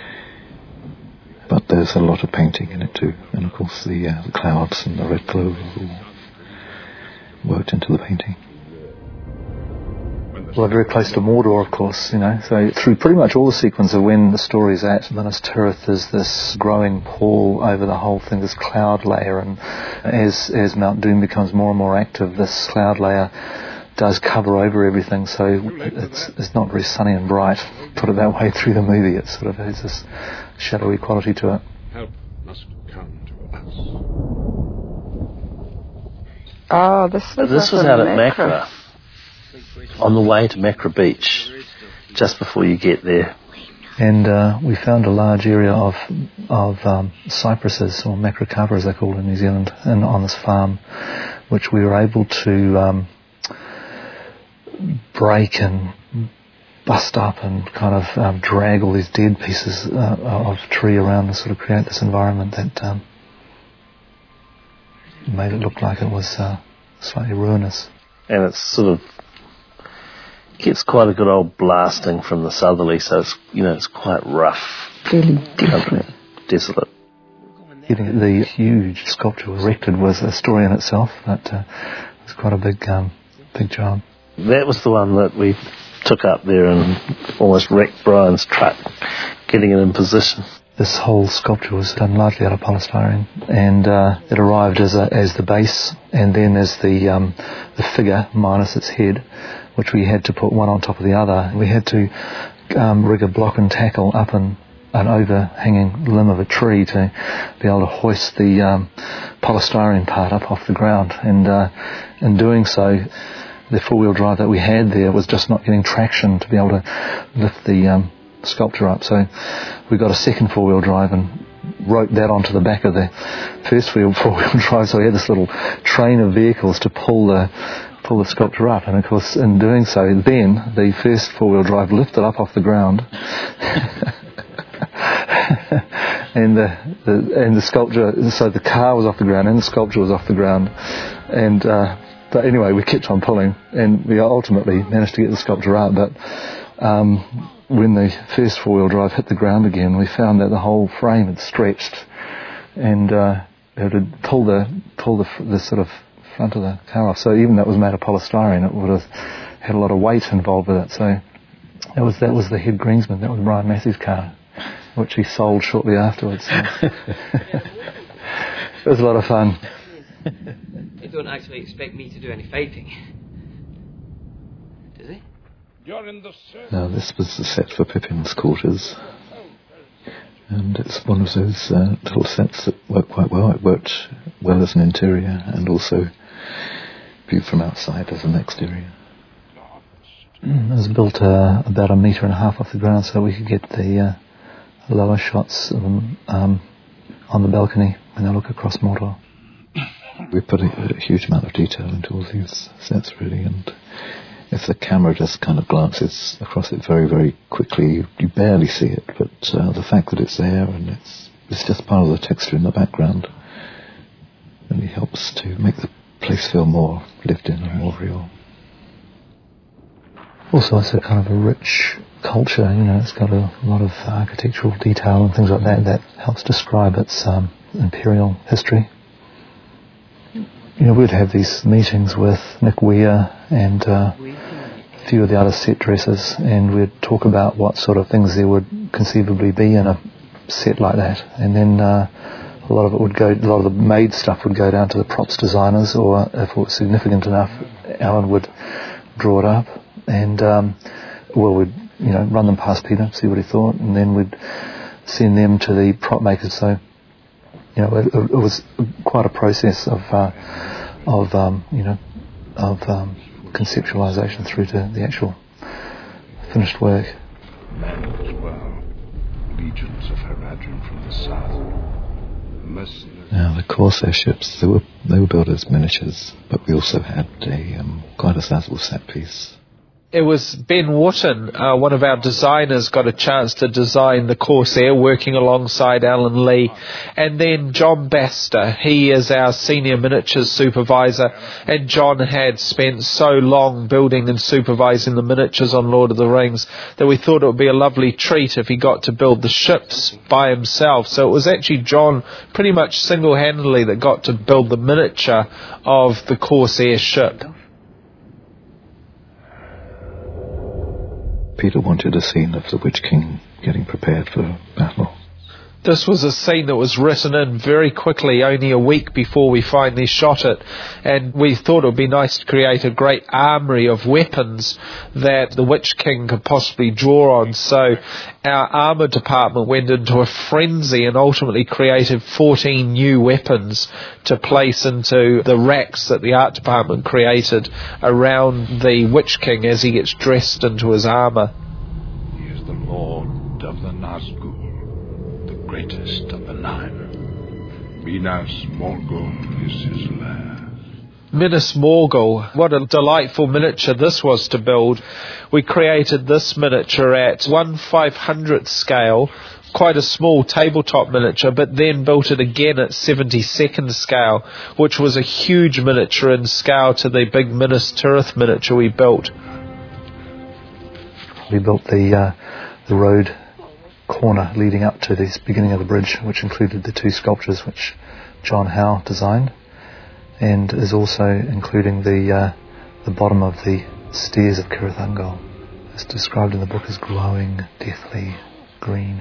But there's a lot of painting in it too, and of course the clouds and the red clover all worked into the painting.
Well, very close to Mordor, of course, so through pretty much all the sequence of when the story's at Minas Tirith, there's this growing pall over the whole thing, this cloud layer, and as Mount Doom becomes more and more active, this cloud layer does cover over everything, so it's not very sunny and bright, put it that way, through the movie. It sort of has this shadowy quality to it.
Help must come to us.
Oh, this was
out at Macra. On the way to Macra Beach, just before you get there.
And we found a large area of cypresses, or macrocava as they're called in New Zealand, and on this farm, which we were able to break and bust up and kind of drag all these dead pieces of tree around to sort of create this environment that made it look like it was slightly ruinous.
And it's sort of gets quite a good old blasting from the southerly, so it's quite rough.
Fairly desolate.
Desolate.
Getting the huge sculpture erected was a story in itself, but it was quite a big job.
That was the one that we took up there and almost wrecked Brian's truck, getting it in position.
This whole sculpture was done largely out of polystyrene, and it arrived as the base, and then as the figure minus its head, which we had to put one on top of the other. We had to rig a block and tackle up an overhanging limb of a tree to be able to hoist the polystyrene part up off the ground, and in doing so, the four-wheel drive that we had there was just not getting traction to be able to lift the sculpture up. So we got a second four-wheel drive and roped that onto the back of the first four-wheel drive. So we had this little train of vehicles to pull the sculpture up. And of course, in doing so, then the first four-wheel drive lifted up off the ground. and the sculpture, so the car was off the ground and the sculpture was off the ground. And but anyway, we kept on pulling, and we ultimately managed to get the sculpture out. But when the first four-wheel drive hit the ground again, we found that the whole frame had stretched, and it had pulled the sort of front of the car off. So even though it was made of polystyrene, it would have had a lot of weight involved with it. So that was the head greensman. That was Brian Massey's car, which he sold shortly afterwards. So. It was a lot of fun.
They don't actually expect me to do any fighting, do they?
Now this was the set for Pippin's quarters, and it's one of those little sets that work quite well. It worked well as an interior and also viewed from outside as an exterior.
It was built about 1.5 meters off the ground, so we could get the lower shots on the balcony when they look across Mordor.
We put a huge amount of detail into all these sets, really, and if the camera just kind of glances across it very, very quickly, you barely see it, but the fact that it's there and it's just part of the texture in the background really helps to make the place feel more lived in and more real.
Also, it's a kind of a rich culture, it's got a lot of architectural detail and things like that helps describe its imperial history. We'd have these meetings with Nick Weir and a few of the other set dressers, and we'd talk about what sort of things there would conceivably be in a set like that. And then a lot of the made stuff would go down to the props designers, or if it was significant enough, Alan would draw it up, and we'd run them past Peter, see what he thought, and then we'd send them to the prop makers. So it was quite a process of of conceptualisation through to the actual finished work.
Men as well. Legions of Haradrim from the south. Mercenaries.
Now, the Corsair ships, they were built as miniatures, but we also had a Glidus Azul set piece.
It was Ben Wotton, one of our designers, got a chance to design the Corsair, working alongside Alan Lee. And then John Baster, he is our senior miniatures supervisor, and John had spent so long building and supervising the miniatures on Lord of the Rings that we thought it would be a lovely treat if he got to build the ships by himself. So it was actually John pretty much single-handedly that got to build the miniature of the Corsair ship.
Peter wanted a scene of the Witch King getting prepared for battle.
This was a scene that was written in very quickly, only a week before we finally shot it, and we thought it would be nice to create a great armoury of weapons that the Witch King could possibly draw on. So our armour department went into a frenzy and ultimately created 14 new weapons to place into the racks that the art department created around the Witch King as he gets dressed into his armour.
He is the Lord of the Nazgul, greatest of the nine. Minas Morgul is his lair.
Minas Morgul, what a delightful miniature this was to build. We created this miniature at 1/500th scale, quite a small tabletop miniature, but then built it again at 72nd scale, which was a huge miniature in scale to the big Minas Tirith miniature we built.
We built the road corner leading up to the beginning of the bridge, which included the two sculptures which John Howe designed, and is also including the bottom of the stairs of Cirith Ungol. It's described in the book as glowing, deathly green.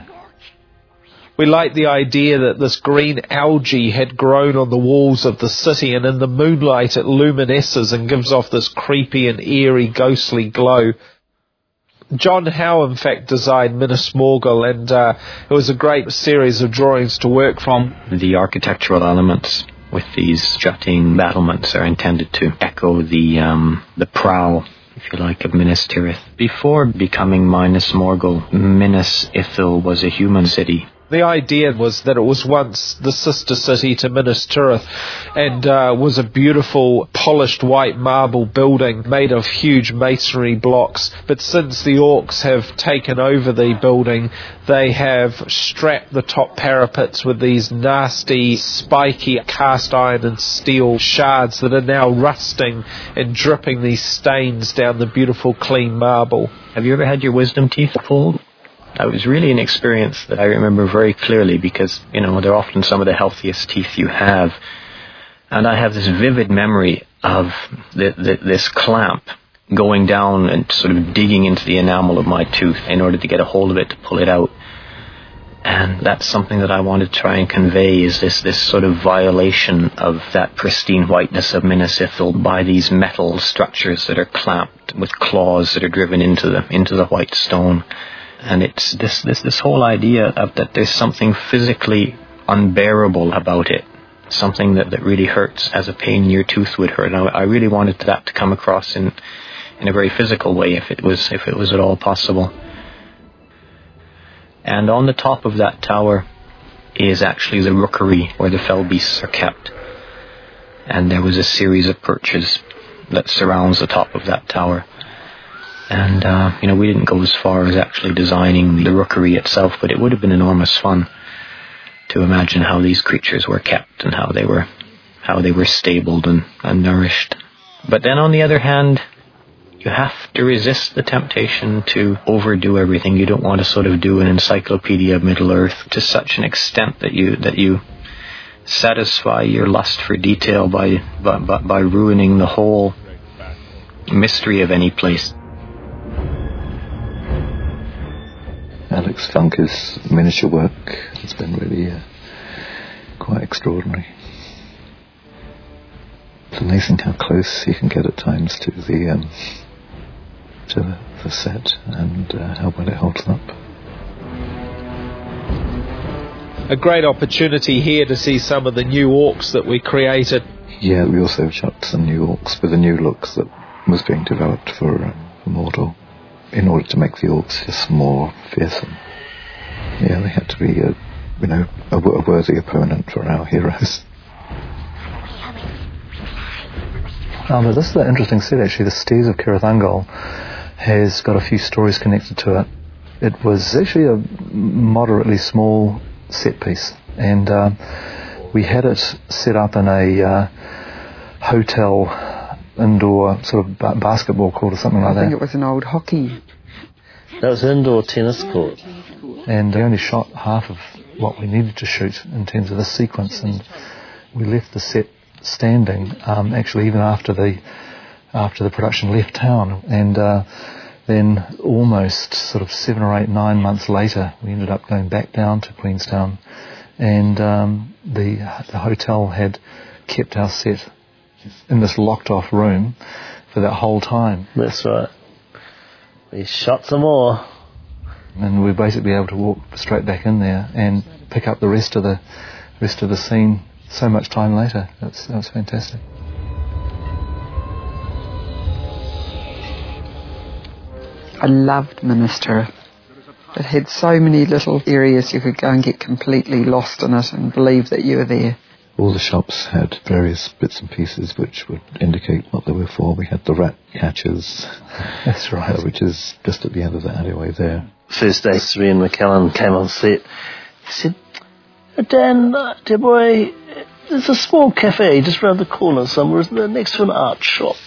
We liked the idea that this green algae had grown on the walls of the city, and in the moonlight it luminesces and gives off this creepy and eerie, ghostly glow. John Howe, in fact, designed Minas Morgul, and it was a great series of drawings to work from.
The architectural elements with these jutting battlements are intended to echo the prow, if you like, of Minas Tirith. Before becoming Minas Morgul, Minas Ithil was a human city.
The idea was that it was once the sister city to Minas Tirith, and was a beautiful polished white marble building made of huge masonry blocks. But since the orcs have taken over the building, they have strapped the top parapets with these nasty, spiky cast iron and steel shards that are now rusting and dripping these stains down the beautiful clean marble.
Have you ever had your wisdom teeth pulled? It was really an experience that I remember very clearly because, they're often some of the healthiest teeth you have. And I have this vivid memory of this clamp going down and sort of digging into the enamel of my tooth in order to get a hold of it to pull it out. And that's something that I wanted to try and convey, is this sort of violation of that pristine whiteness of Minas Ithil by these metal structures that are clamped with claws that are driven into the white stone. And it's this whole idea of that there's something physically unbearable about it, something that really hurts as a pain in your tooth would hurt. And I really wanted that to come across in a very physical way, if it was at all possible. And on the top of that tower is actually the rookery where the fell beasts are kept. And there was a series of perches that surrounds the top of that tower. And, we didn't go as far as actually designing the rookery itself, but it would have been enormous fun to imagine how these creatures were kept and how they were stabled and nourished. But then on the other hand, you have to resist the temptation to overdo everything. You don't want to sort of do an encyclopedia of Middle-earth to such an extent that you satisfy your lust for detail by ruining the whole mystery of any place.
Alex Funke's miniature work has been really quite extraordinary. It's amazing how close he can get at times to the set and how well it holds up.
A great opportunity here to see some of the new orcs that we created.
Yeah, we also shot some new orcs with a new look that was being developed for Mordor, in order to make the orcs just more fearsome. Yeah, they had to be, a worthy opponent for our heroes.
But this is an interesting set, actually. The Stairs of Cirith Ungol has got a few stories connected to it. It was actually a moderately small set piece, and we had it set up in a hotel indoor sort of basketball court or something like that.
I think it was an old hockey.
That was an indoor tennis court.
And we only shot half of what we needed to shoot in terms of this sequence, and we left the set standing actually even after the production left town, and then almost sort of 7 or 8, 9 months later we ended up going back down to Queenstown, and the hotel had kept our set in this locked off room for that whole time.
That's right. We shot some more,
and we were basically able to walk straight back in there and pick up the rest of the scene so much time later. That was fantastic.
I loved Minas Tirith. It had so many little areas you could go and get completely lost in it and believe that you were there.
All the shops had various bits and pieces which would indicate what they were for. We had the rat catchers.
That's right.
Which is just at the end of the alleyway there.
First day Ian McKellen came on set. He said, Dan, dear boy, there's a small cafe just round the corner somewhere, isn't there, next to an art shop.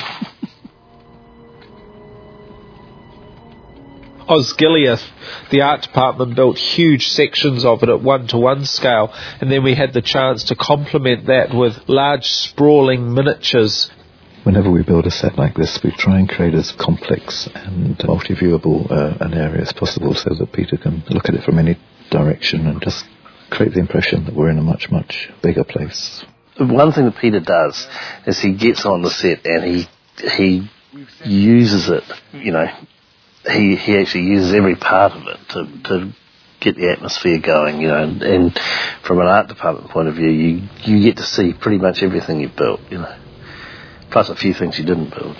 Osgiliath, the art department built huge sections of it at 1-to-1 scale, and then we had the chance to complement that with large sprawling miniatures.
Whenever we build a set like this, we try and create as complex and multi-viewable an area as possible so that Peter can look at it from any direction and just create the impression that we're in a much, much bigger place.
One thing that Peter does is he gets on the set and he uses it, he actually uses every part of it to get the atmosphere going, and from an art department point of view, you get to see pretty much everything you've built, plus a few things you didn't build,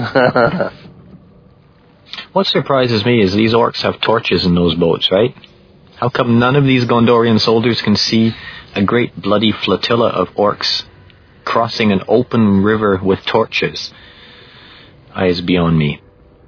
What surprises me is these orcs have torches in those boats, right? How come none of these Gondorian soldiers can see a great bloody flotilla of orcs crossing an open river with torches? It's beyond me.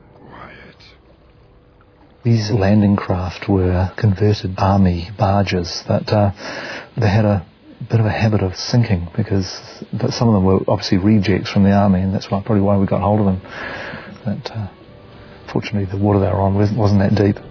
These landing craft were converted army barges that they had a bit of a habit of sinking but some of them were obviously rejects from the army, and that's probably why we got hold of them. But fortunately the water they were on wasn't that deep.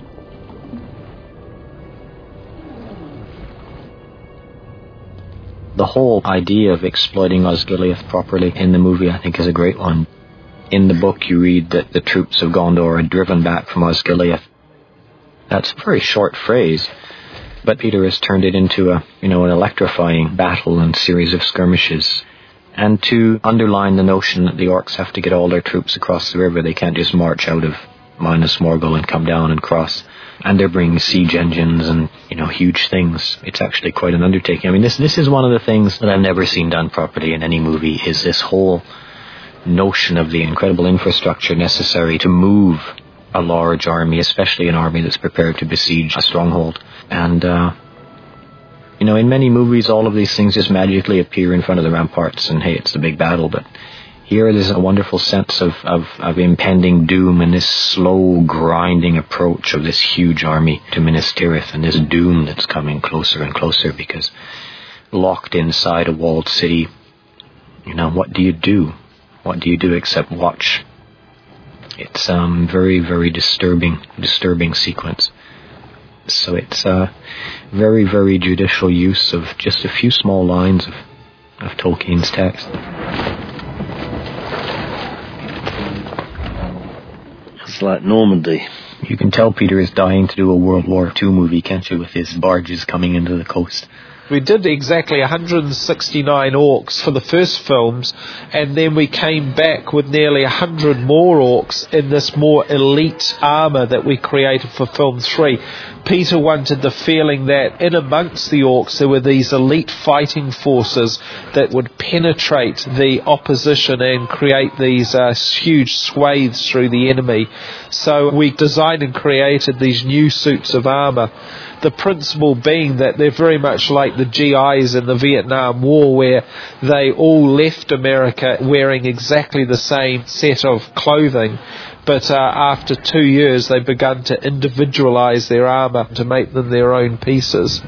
The whole idea of exploiting Osgiliath properly in the movie, I think, is a great one. In the book you read that the troops of Gondor are driven back from Osgiliath. That's a very short phrase, but Peter has turned it into an electrifying battle and series of skirmishes. And to underline the notion that the orcs have to get all their troops across the river, they can't just march out of Minas Morgul and come down and cross. And they're bringing siege engines and, huge things. It's actually quite an undertaking. I mean, this is one of the things that I've never seen done properly in any movie, is this whole notion of the incredible infrastructure necessary to move a large army, especially an army that's prepared to besiege a stronghold. And, in many movies, all of these things just magically appear in front of the ramparts and, hey, it's the big battle. But here there's a wonderful sense of impending doom and this slow grinding approach of this huge army to Minas Tirith, and this doom that's coming closer and closer, because locked inside a walled city, what do you do? What do you do except watch? It's very, very disturbing sequence. So it's a very, very judicial use of just a few small lines of Tolkien's text.
It's like Normandy.
You can tell Peter is dying to do a World War II movie, can't you, with his barges coming into the coast.
We did exactly 169 orcs for the first films, and then we came back with nearly 100 more orcs in this more elite armour that we created for film 3. Peter wanted the feeling that in amongst the orcs there were these elite fighting forces that would penetrate the opposition and create these huge swathes through the enemy. So we designed and created these new suits of armour. The principle being that they're very much like the GIs in the Vietnam War, where they all left America wearing exactly the same set of clothing, but after 2 years they began to individualise their armour to make them their own pieces.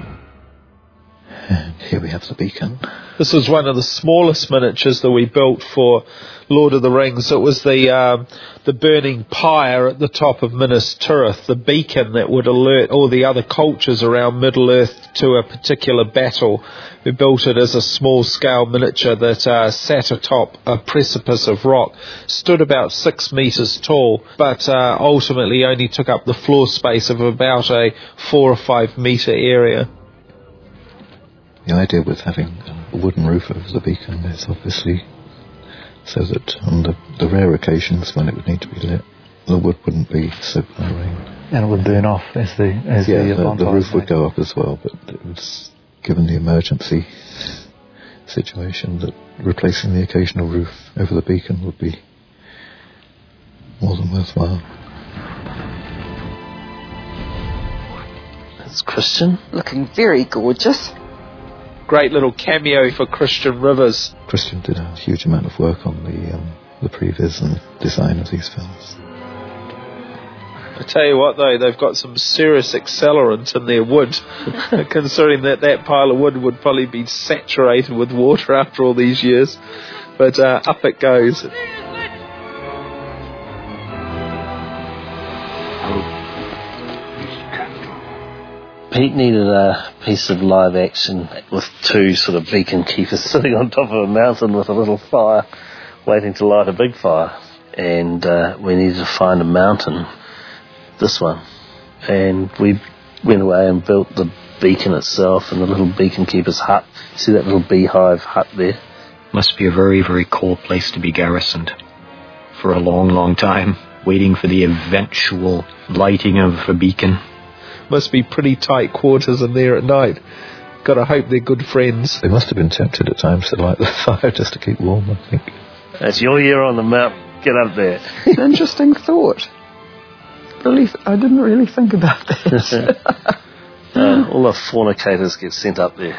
And here we have the beacon.
This was one of the smallest miniatures that we built for Lord of the Rings. It was the burning pyre at the top of Minas Tirith, the beacon that would alert all the other cultures around Middle-earth to a particular battle. We built it as a small-scale miniature that sat atop a precipice of rock, stood about 6 metres tall, but ultimately only took up the floor space of about a 4 or 5 metre area.
The idea with having a wooden roof over the beacon is obviously so that on the rare occasions when it would need to be lit, the wood wouldn't be so glaring.
And it would burn off as the
roof would go up as well, but it was given the emergency situation that replacing the occasional roof over the beacon would be more than worthwhile.
That's Christian.
Looking very gorgeous.
Great little cameo for Christian Rivers.
Christian did a huge amount of work on the previs and design of these films.
I tell you what though, they've got some serious accelerant in their wood, considering that pile of wood would probably be saturated with water after all these years. But up it goes.
Pete needed a piece of live action with 2 sort of beacon keepers sitting on top of a mountain with a little fire waiting to light a big fire. And we needed to find a mountain, this one. And we went away and built the beacon itself and the little beacon keeper's hut. See that little beehive hut there?
Must be a very, very cold place to be garrisoned for a long, long time, waiting for the eventual lighting of a beacon.
Must be pretty tight quarters in there at night. Gotta hope they're good friends.
They must have been tempted at times to light the fire just to keep warm, I think.
That's your year on the mountain. Get up there.
Interesting thought. I didn't really think about that.
All the fornicators get sent up there.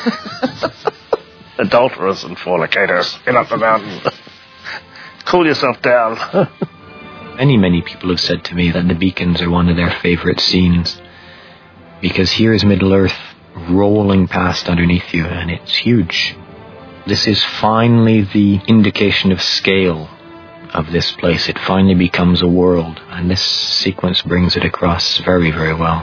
Adulterers and fornicators, get up the mountain. Cool yourself down.
Many people have said to me that the beacons are one of their favourite scenes, because here is Middle-earth rolling past underneath you, and it's huge. This is finally the indication of scale of this place. It finally becomes a world, and this sequence brings it across very, very well.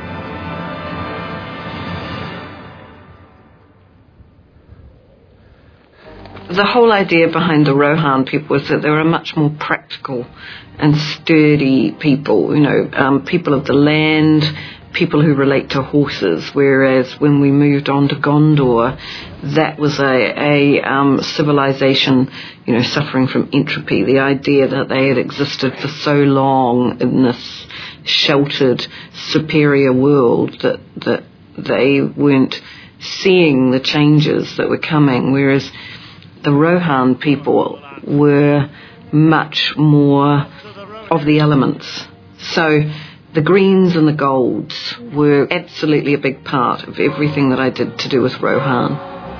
The whole idea behind the Rohan people was that they were a much more practical and sturdy people, people of the land, people who relate to horses, whereas when we moved on to Gondor, that was a civilization, suffering from entropy. The idea that they had existed for so long in this sheltered, superior world that they weren't seeing the changes that were coming, whereas the Rohan people were much more of the elements. So the greens and the golds were absolutely a big part of everything that I did to do with Rohan.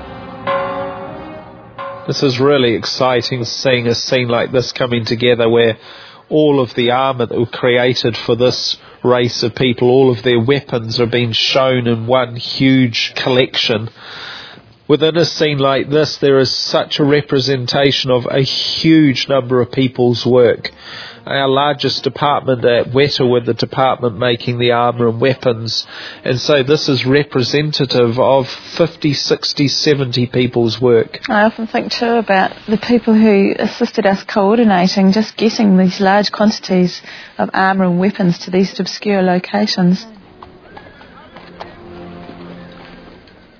This is really exciting, seeing a scene like this coming together where all of the armour that were created for this race of people, all of their weapons are being shown in one huge collection. Within a scene like this, there is such a representation of a huge number of people's work. Our largest department at Weta were the department making the armour and weapons, and so this is representative of 50, 60, 70 people's work.
I often think too about the people who assisted us coordinating, just getting these large quantities of armour and weapons to these obscure locations.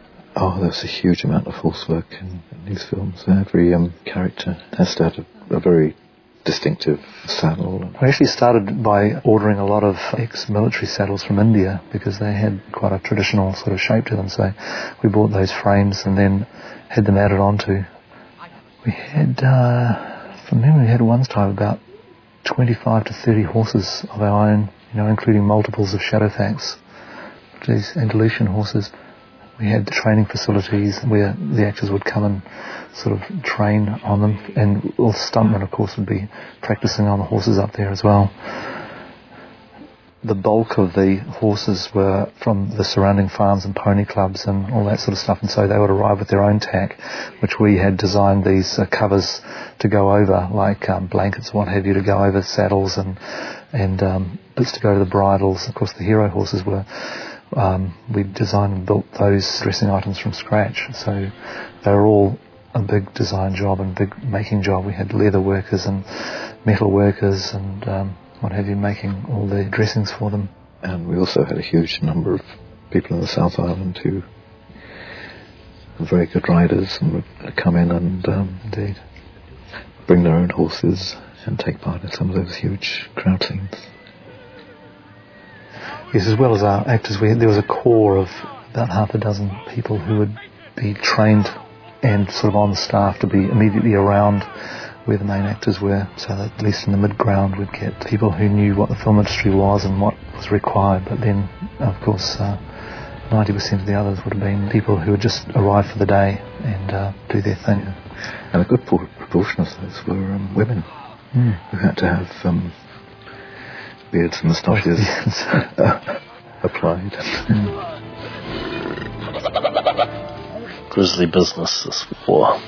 Oh, there's a huge amount of horse work in these films. Every character has to have a very distinctive saddle.
We actually started by ordering a lot of ex-military saddles from India because they had quite a traditional sort of shape to them, so we bought those frames and then had them added onto. We had, from memory, we had one time about 25 to 30 horses of our own, including multiples of Shadowfax, these Andalusian horses. We had training facilities where the actors would come and sort of train on them, and all the stuntmen, of course, would be practicing on the horses up there as well. The bulk of the horses were from the surrounding farms and pony clubs and all that sort of stuff, and so they would arrive with their own tack, which we had designed these covers to go over, like blankets, what have you, to go over saddles and bits to go to the bridles. Of course, the hero horses were... we designed and built those dressing items from scratch, so they were all a big design job and big making job. We had leather workers and metal workers and what have you, making all the dressings for them.
And we also had a huge number of people in the South Island who were very good riders and would come in and
indeed
bring their own horses and take part in some of those huge crowd scenes.
Yes, as well as our actors, there was a core of about half a dozen people who would be trained and sort of on staff to be immediately around where the main actors were, so that at least in the mid-ground we'd get people who knew what the film industry was and what was required, but then, of course, 90% of the others would have been people who would just arrive for the day and do their thing.
And a good proportion of those were women who had to have beards and moustaches applied.
Grisly business, this war.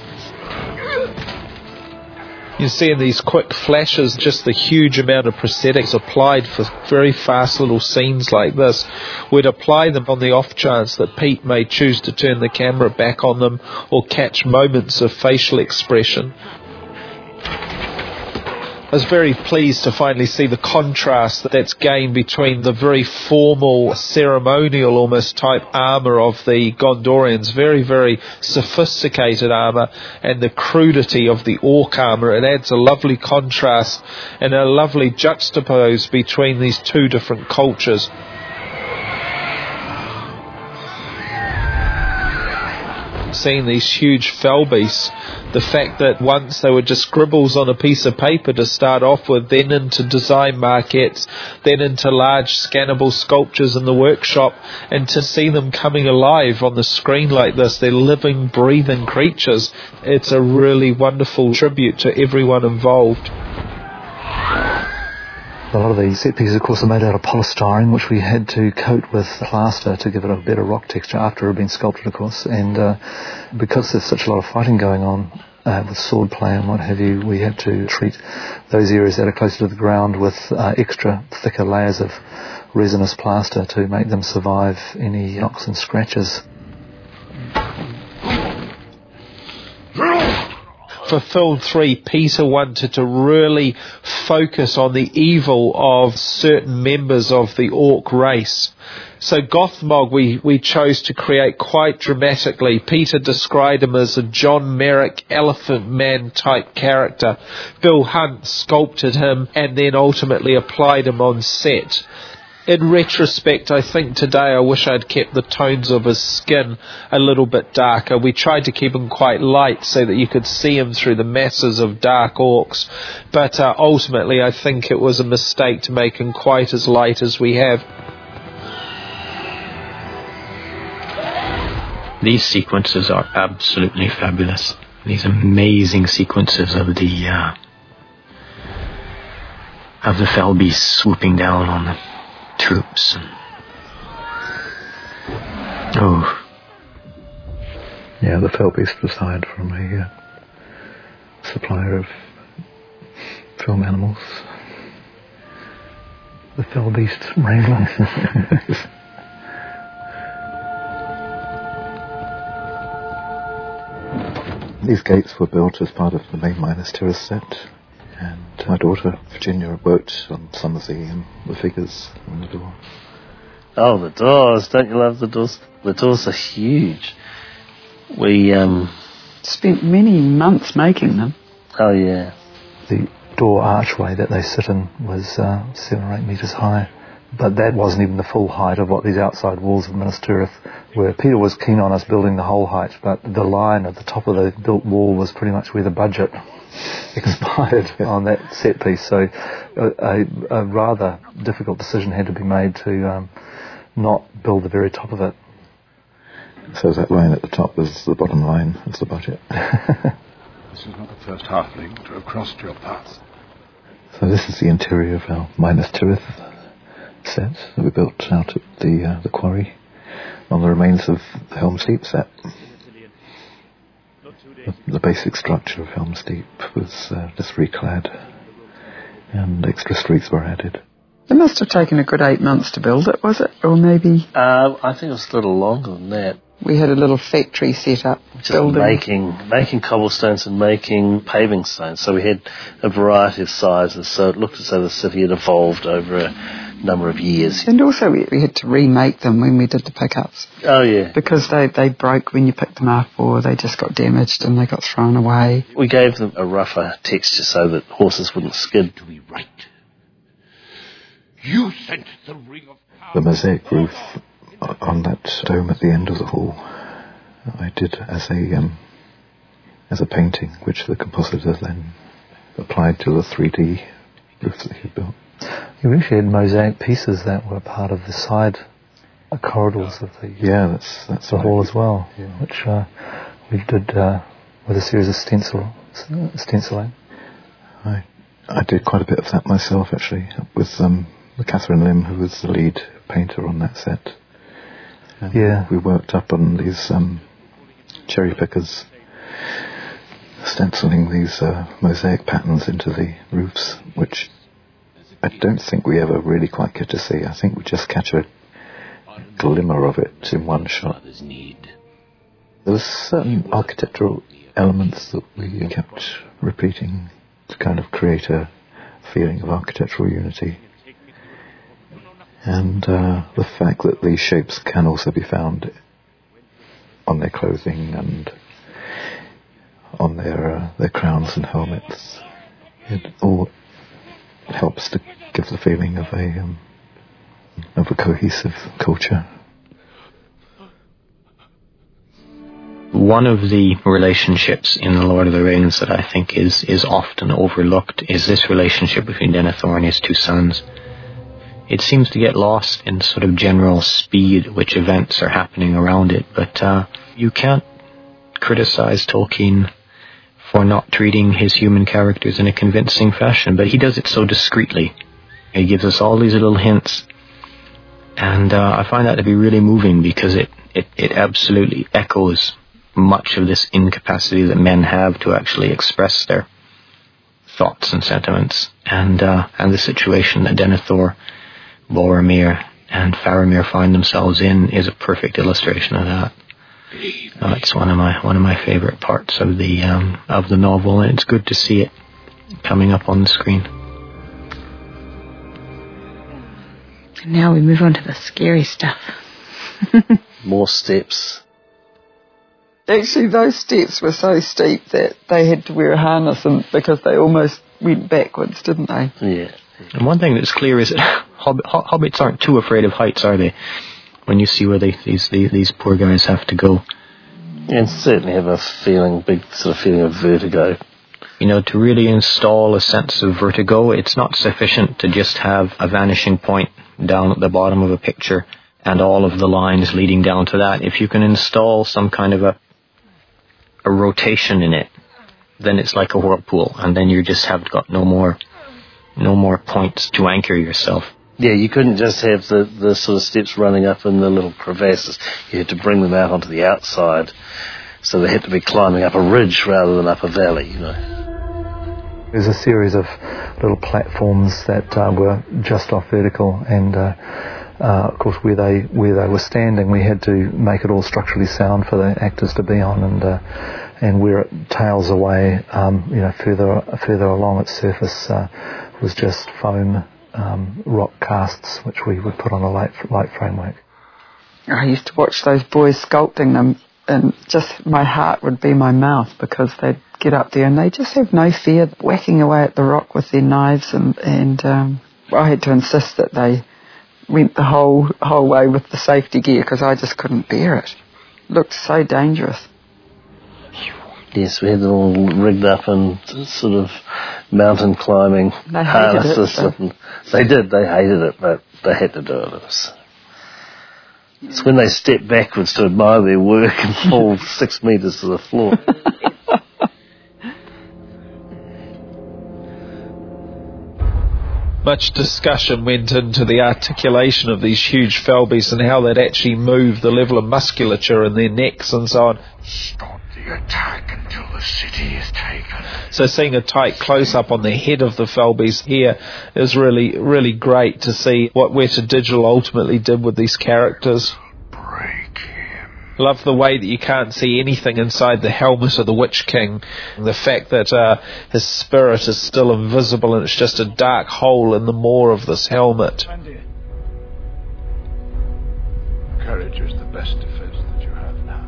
You see in these quick flashes just the huge amount of prosthetics applied for very fast little scenes like this. We'd apply them on the off chance that Pete may choose to turn the camera back on them or catch moments of facial expression. I was very pleased to finally see the contrast that's gained between the very formal, ceremonial almost type armour of the Gondorians, very, very sophisticated armour, and the crudity of the orc armour. It adds a lovely contrast and a lovely juxtapose between these two different cultures. Seeing these huge fell beasts, the fact that once they were just scribbles on a piece of paper to start off with, then into design maquettes, then into large scannable sculptures in the workshop, and to see them coming alive on the screen like this, they're living, breathing creatures. It's a really wonderful tribute to everyone involved.
A lot of these set pieces, of course, are made out of polystyrene, which we had to coat with plaster to give it a better rock texture after it had been sculpted, of course. And because there's such a lot of fighting going on with sword play and what have you, we had to treat those areas that are closer to the ground with extra thicker layers of resinous plaster to make them survive any knocks and scratches.
For film 3, Peter wanted to really focus on the evil of certain members of the orc race. So Gothmog we chose to create quite dramatically. Peter described him as a John Merrick Elephant Man type character. Bill Hunt sculpted him and then ultimately applied him on set. In retrospect, I think today I wish I'd kept the tones of his skin a little bit darker. We tried to keep him quite light so that you could see him through the masses of dark orcs. But ultimately, I think it was a mistake to make him quite as light as we have.
These sequences are absolutely fabulous. These amazing sequences of the fell beasts swooping down on the troops.
Yeah, the fell beast was hired from a supplier of film animals.
The fell beast wrangler.
These gates were built as part of the main Minas Tirith set, and my daughter Virginia worked on some of the figures on the door.
Oh, the doors! Don't you love the doors? The doors are huge. We
spent many months making them.
Oh, yeah.
The door archway that they sit in was 7 or 8 metres high, but that wasn't even the full height of what these outside walls of Minas Tirith were. Peter was keen on us building the whole height, but the line at the top of the built wall was pretty much where the budget expired on that set piece, so a rather difficult decision had to be made to not build the very top of it.
So that line at the top was the bottom line of the budget.
This is not the first halfling to have crossed your path.
So this is the interior of our Minas Tirith set that we built out at the quarry on the remains of the Helm's Deep set. The basic structure of Helm's Deep was just reclad and extra streets were added.
It must have taken a good 8 months to build it, was it? Or maybe...
I think it was a little longer than that.
We had a little factory set up.
Just making cobblestones and making paving stones. So we had a variety of sizes, so it looked as though the city had evolved over a number of years.
And also we had to remake them when we did the pickups.
Oh, yeah.
Because they broke when you picked them up, or they just got damaged and they got thrown away.
We gave them a rougher texture so that horses wouldn't skid.
To be right. You sent the ring of power.
The mosaic roof on that dome at the end of the hall I did as a painting, which the compositor then applied to the 3D roof that he built.
You actually had mosaic pieces that were part of the side corridors of the
that's
the hall as well, which we did with a series of stenciling.
I did quite a bit of that myself, actually, with Catherine Lim, who was the lead painter on that set. And we worked up on these cherry pickers, stenciling these mosaic patterns into the roofs, which I don't think we ever really quite get to see. I think we just catch a glimmer of it in one shot. There were certain architectural elements that we kept repeating to kind of create a feeling of architectural unity. And the fact that these shapes can also be found on their clothing and on their crowns and helmets, it all helps to give the feeling of a cohesive culture.
One of the relationships in The Lord of the Rings that I think is often overlooked is this relationship between Denethor and his two sons. It seems to get lost in sort of general speed at which events are happening around it, but you can't criticize Tolkien for not treating his human characters in a convincing fashion, but he does it so discreetly. He gives us all these little hints, and I find that to be really moving because it absolutely echoes much of this incapacity that men have to actually express their thoughts and sentiments, and the situation that Denethor, Boromir and Faramir find themselves in is a perfect illustration of that. It's one of my favorite parts of the novel, and it's good to see it coming up on the screen.
Now we move on to the scary stuff.
More steps.
Actually, those steps were so steep that they had to wear a harness because they almost went backwards, didn't they?
Yeah.
And one thing that's clear is that hobbits aren't too afraid of heights, are they? When you see where these poor guys have to go.
And certainly have a big sort of feeling of vertigo.
You know, to really install a sense of vertigo, it's not sufficient to just have a vanishing point down at the bottom of a picture and all of the lines leading down to that. If you can install some kind of a rotation in it, then it's like a whirlpool, and then you just have got no more points to anchor yourself.
Yeah, you couldn't just have the sort of steps running up in the little crevasses. You had to bring them out onto the outside, so they had to be climbing up a ridge rather than up a valley, you know.
There's a series of little platforms that were just off vertical, and of course where they were standing, we had to make it all structurally sound for the actors to be on, and where it tails away, further along its surface was just foam rock casts, which we would put on a light framework.
I used to watch those boys sculpting them and just my heart would be my mouth, because they'd get up there and they just have no fear, whacking away at the rock with their knives, and I had to insist that they went the whole way with the safety gear, because I just couldn't bear it. It looked so dangerous.
Yes, we had them all rigged up in sort of mountain climbing harnesses. They hated it, but they had to do it. It's when they step backwards to admire their work and fall 6 metres to the floor.
Much discussion went into the articulation of these huge felbies and how they'd actually move, the level of musculature in their necks and so on.
Stop the attack until the city is taken.
So seeing a tight close-up on the head of the felbies here is really, really great to see what Weta Digital ultimately did with these characters. Love the way that you can't see anything inside the helmet of the Witch King. The fact that his spirit is still invisible and it's just a dark hole in the maw of this helmet.
Courage is the best defense that you have now.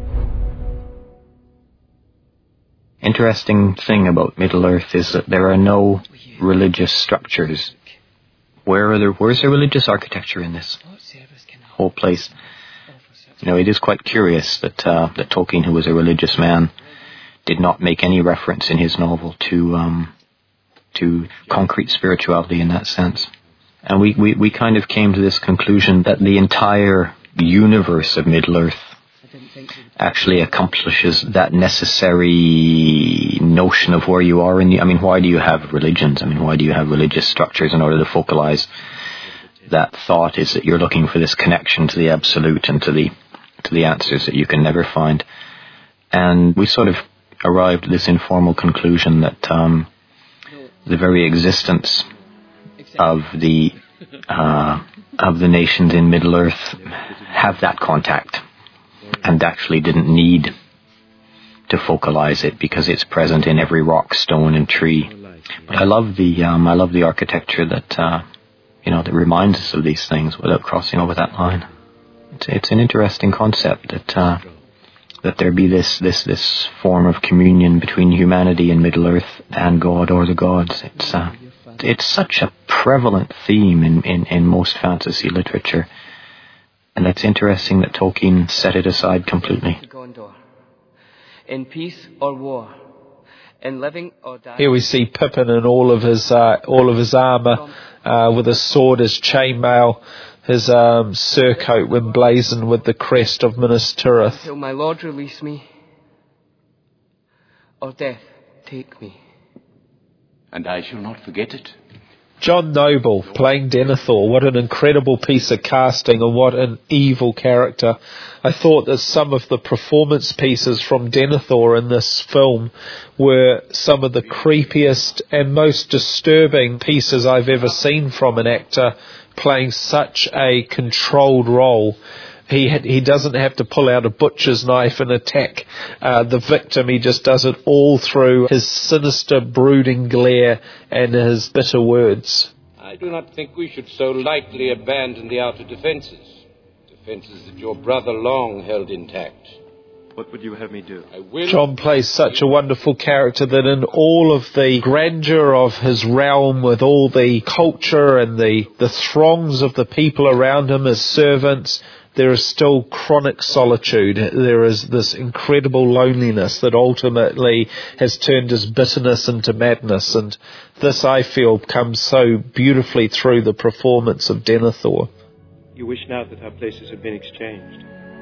Interesting thing about Middle-earth is that there are no religious structures. Where's there religious architecture in this whole place? You know, it is quite curious that Tolkien, who was a religious man, did not make any reference in his novel to concrete spirituality in that sense. And we kind of came to this conclusion that the entire universe of Middle-earth actually accomplishes that necessary notion of where you are in the... I mean, why do you have religions? I mean, why do you have religious structures? In order to focalize that thought is that you're looking for this connection to the absolute and to the answers that you can never find. And we sort of arrived at this informal conclusion that the very existence of the nations in Middle-earth have that contact and actually didn't need to focalize it because it's present in every rock, stone and tree. But I love the architecture that that reminds us of these things without crossing over that line. It's an interesting concept that there be this form of communion between humanity and Middle-earth and God or the gods. It's such a prevalent theme in most fantasy literature, and it's interesting that Tolkien set it aside completely.
In peace or war, in living or dying.
Here we see Pippin in all of his armour, with his sword, his chainmail, his surcoat emblazoned with the crest of Minas Tirith.
Till my Lord release me, or death take me.
And I shall not forget it.
John Noble playing Denethor, what an incredible piece of casting and what an evil character. I thought that some of the performance pieces from Denethor in this film were some of the creepiest and most disturbing pieces I've ever seen from an actor playing such a controlled role. He doesn't have to pull out a butcher's knife and attack the victim. He just does it all through his sinister, brooding glare and his bitter words.
I do not think we should so lightly abandon the outer defences. Defences that your brother long held intact.
What would you have me do?
John plays such a wonderful character that in all of the grandeur of his realm, with all the culture and the throngs of the people around him as servants, there is still chronic solitude. There is this incredible loneliness that ultimately has turned his bitterness into madness. And this, I feel, comes so beautifully through the performance of Denethor.
You wish now that our places had been exchanged.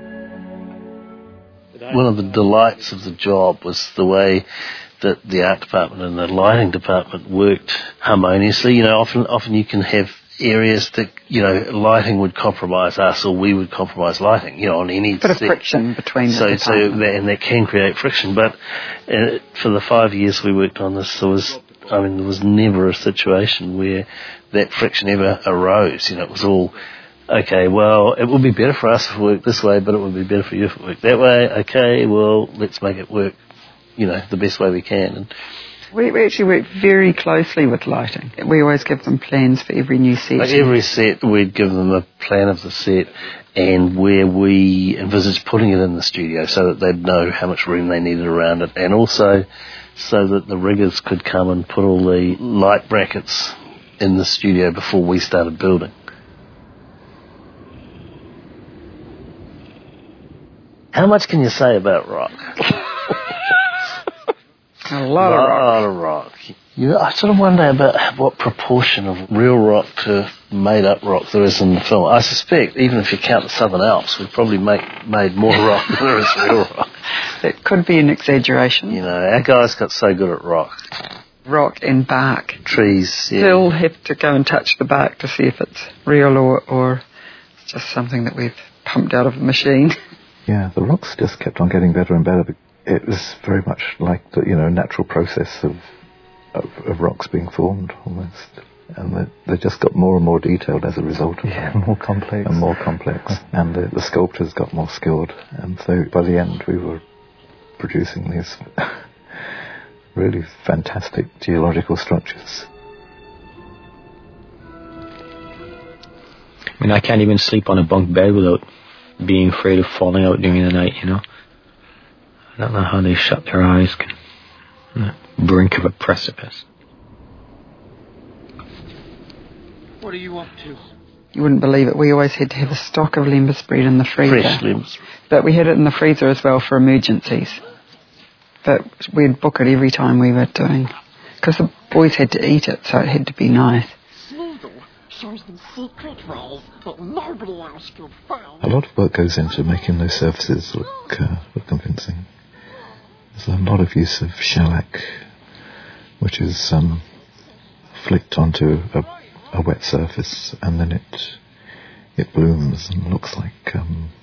One of the delights of the job was the way that the art department and the lighting department worked harmoniously. You know, often you can have areas that, lighting would compromise us or we would compromise lighting, on any
bit of friction between the department.
And that can create friction. But for the 5 years we worked on this, there was never a situation where that friction ever arose. It was all, okay, well, it would be better for us if it worked this way, but it would be better for you if it worked that way. Okay, well, let's make it work, the best way we can.
We actually work very closely with lighting. We always give them plans for every new set.
Like every set, we'd give them a plan of the set and where we envisage putting it in the studio so that they'd know how much room they needed around it, and also so that the riggers could come and put all the light brackets in the studio before we started building. How much can you say about rock?
A lot
of rock. You know, I sort of wonder about what proportion of real rock to made-up rock there is in the film. I suspect, even if you count the Southern Alps, we've probably made more rock than there is real rock.
It could be an exaggeration.
You know, our guys got so good at rock.
Rock and bark.
Trees, yeah.
Still have to go and touch the bark to see if it's real or it's just something that we've pumped out of a machine.
Yeah, the rocks just kept on getting better and better. It was very much like the natural process of rocks being formed almost, and they just got more and more detailed as a result of that.
More complex.
And more complex, and the sculptors got more skilled, and so by the end we were producing these really fantastic geological structures.
I mean, I can't even sleep on a bunk bed without being afraid of falling out during the night, you know. I don't know how they shut their eyes on the brink of a precipice.
What are you up to?
You wouldn't believe it. We always had to have a stock of lembas bread in the freezer.
Fresh lembas.
But we had it in the freezer as well for emergencies. But we'd book it every time we were doing, because the boys had to eat it, so it had to be nice.
Shows them secret ways that nobody else could find.
A lot of work goes into making those surfaces look convincing. There's a lot of use of shellac, which is flicked onto a wet surface, and then it blooms and looks like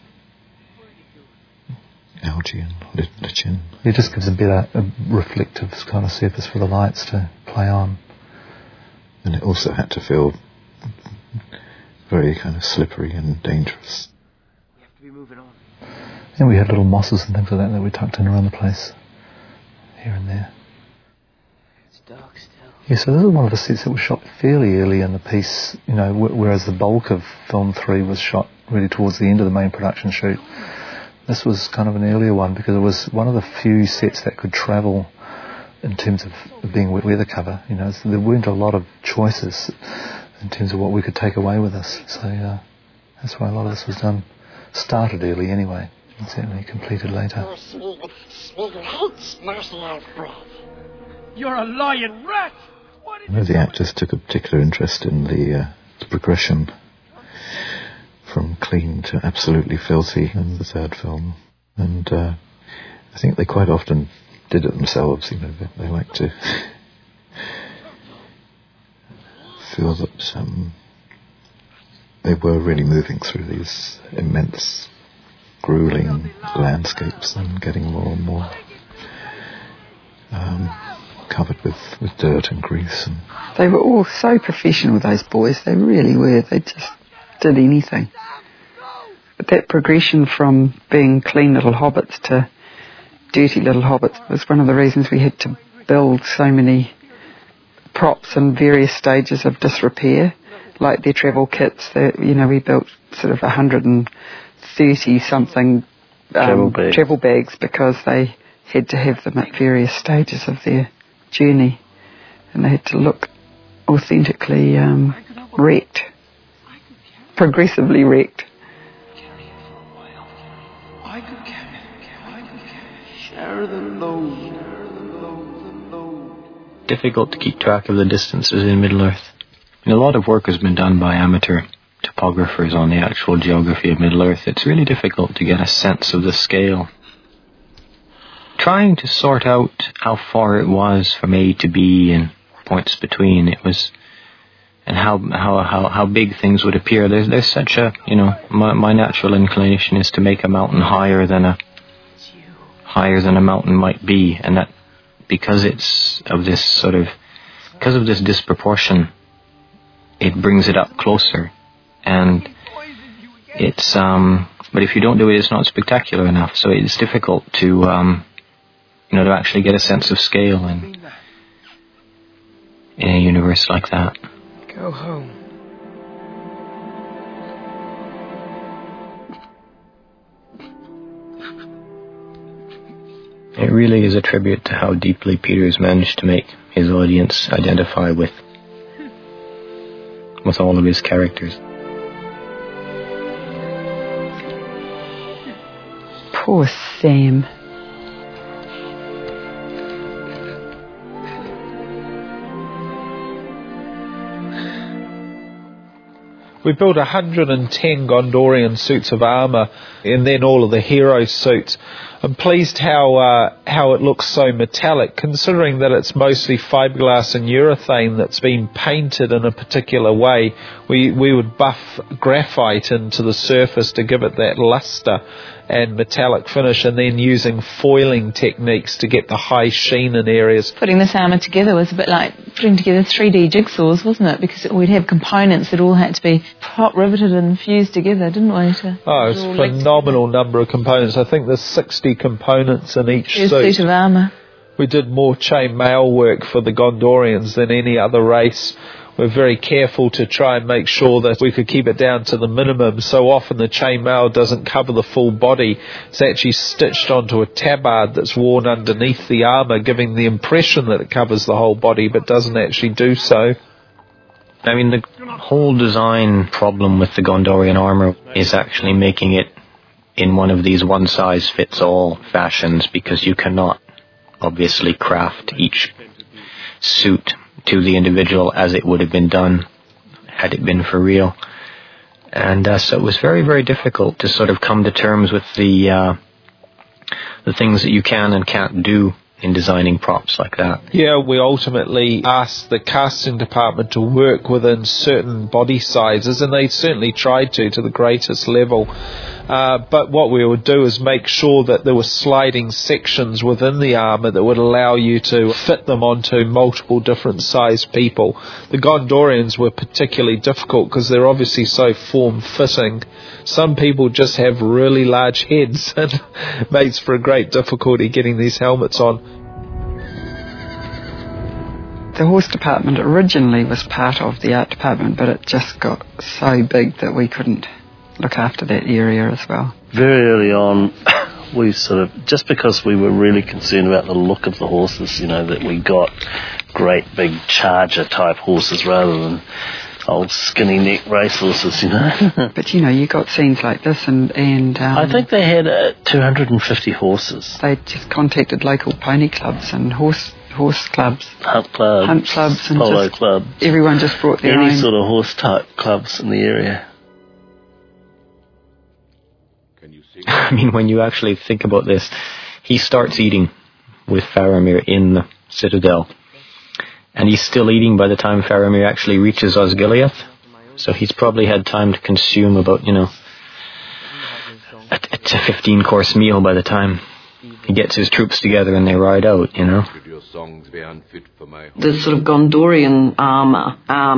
algae and lichen.
It just gives a reflective kind of surface for the lights to play on.
And it also had to feel very kind of slippery and dangerous.
We have to be moving on.
And we had little mosses and things like that we tucked in around the place, here and there.
It's dark still.
Yeah, so this is one of the sets that was shot fairly early in the piece, you know, whereas the bulk of film 3 was shot really towards the end of the main production shoot. This was kind of an earlier one because it was one of the few sets that could travel in terms of being weather cover. You know, so there weren't a lot of choices in terms of what we could take away with us. So that's why a lot of this was done. Started early anyway, and certainly completed later.
Smeagol hates marshmallow bread.
You're a lying rat!
The actors took a particular interest in the progression from clean to absolutely filthy in the third film. And I think they quite often did it themselves, you know, they like to feel that they were really moving through these immense, grueling landscapes and getting more and more covered with dirt and grease. And
they were all so professional, those boys. They really were. They just did anything. But that progression from being clean little hobbits to dirty little hobbits was one of the reasons we had to build so many props in various stages of disrepair, like their travel kits. We built sort of 130 something travel bags because they had to have them at various stages of their journey, and they had to look authentically wrecked, progressively wrecked.
Share the load.
Difficult to keep track of the distances in Middle-earth. A lot of work has been done by amateur topographers on the actual geography of Middle-earth. It's really difficult to get a sense of the scale. Trying to sort out how far it was from A to B and points between, it was, and how big things would appear. There's such a, my natural inclination is to make a mountain higher than a mountain might be, and that because it's of this because of this disproportion, it brings it up closer, and it's but if you don't do it, it's not spectacular enough. So it's difficult to to actually get a sense of scale, and in a universe like that.
Go home.
It really is a tribute to how deeply Peter's managed to make his audience identify with all of his characters.
Poor Sam.
We built 110 Gondorian suits of armour, and then all of the hero suits. I'm pleased how it looks so metallic, considering that it's mostly fiberglass and urethane that's been painted in a particular way. We would buff graphite into the surface to give it that lustre and metallic finish, and then using foiling techniques to get the high sheen in areas.
Putting this armour together was a bit like putting together 3D jigsaws, wasn't it? Because we'd have components that all had to be hot riveted and fused together, didn't we?
It's a phenomenal number of components. I think there's 60 components in each
suit of armour.
We did more chainmail work for the Gondorians than any other race. We're very careful to try and make sure that we could keep it down to the minimum. So often the chainmail doesn't cover the full body. It's actually stitched onto a tabard that's worn underneath the armour, giving the impression that it covers the whole body, but doesn't actually do so.
I mean, the whole design problem with the Gondorian armour is actually making it in one of these one-size-fits-all fashions, because you cannot obviously craft each suit to the individual as it would have been done had it been for real. And so it was very, very difficult to sort of come to terms with the things that you can and can't do in designing props like that.
Yeah, we ultimately asked the casting department to work within certain body sizes, and they certainly tried to the greatest level. But what we would do is make sure that there were sliding sections within the armour that would allow you to fit them onto multiple different size people. The Gondorians were particularly difficult because they're obviously so form-fitting. Some people just have really large heads, and it makes for a great difficulty getting these helmets on.
The horse department originally was part of the art department, but it just got so big that we couldn't look after that area as well.
Very early on, we sort of, just because we were really concerned about the look of the horses, that we got great big charger type horses rather than old skinny neck race horses,
But you got scenes like this, and
I think they had 250 horses.
They just contacted local pony clubs and horse clubs,
hunt clubs,
and
polo clubs.
Everyone just brought their own.
Any sort of horse type clubs in the area.
I mean, when you actually think about this, he starts eating with Faramir in the Citadel, and he's still eating by the time Faramir actually reaches Osgiliath, so he's probably had time to consume about, a 15-course meal by the time he gets his troops together and they ride out,
The sort of Gondorian armour,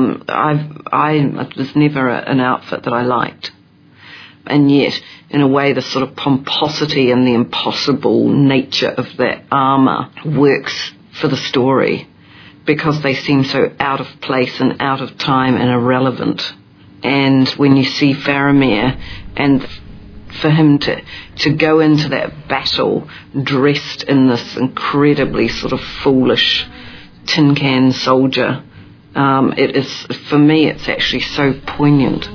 it was never an outfit that I liked. And yet, in a way, the sort of pomposity and the impossible nature of that armour works for the story, because they seem so out of place and out of time and irrelevant. And when you see Faramir, and for him to go into that battle dressed in this incredibly sort of foolish tin can soldier, it is, for me, it's actually so poignant.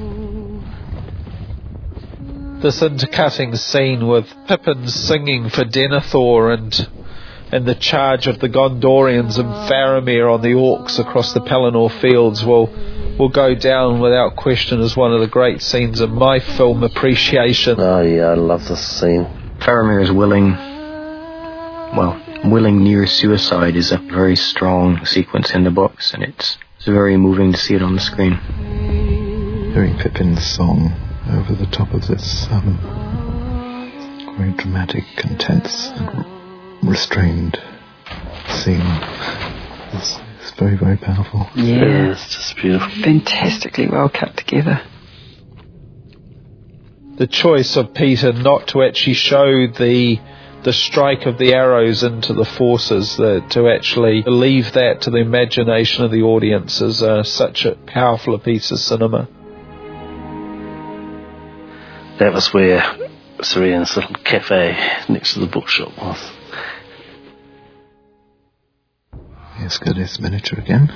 This intercutting scene with Pippin singing for Denethor and the charge of the Gondorians and Faramir on the orcs across the Pelennor fields will go down without question as one of the great scenes of my film appreciation.
Oh yeah, I love this scene.
Faramir is willing near suicide is a very strong sequence in the books, and it's very moving to see it on the screen.
Hearing Pippin's song over the top of this very dramatic and tense and restrained scene is very, very powerful.
Yeah,
it's just beautiful.
Fantastically well cut together.
The choice of Peter not to actually show the the strike of the arrows into the forces, to actually leave that to the imagination of the audience is such a powerful piece of cinema.
That was where Sir Ian's little cafe next to the bookshop was.
Here's Goodye's miniature again,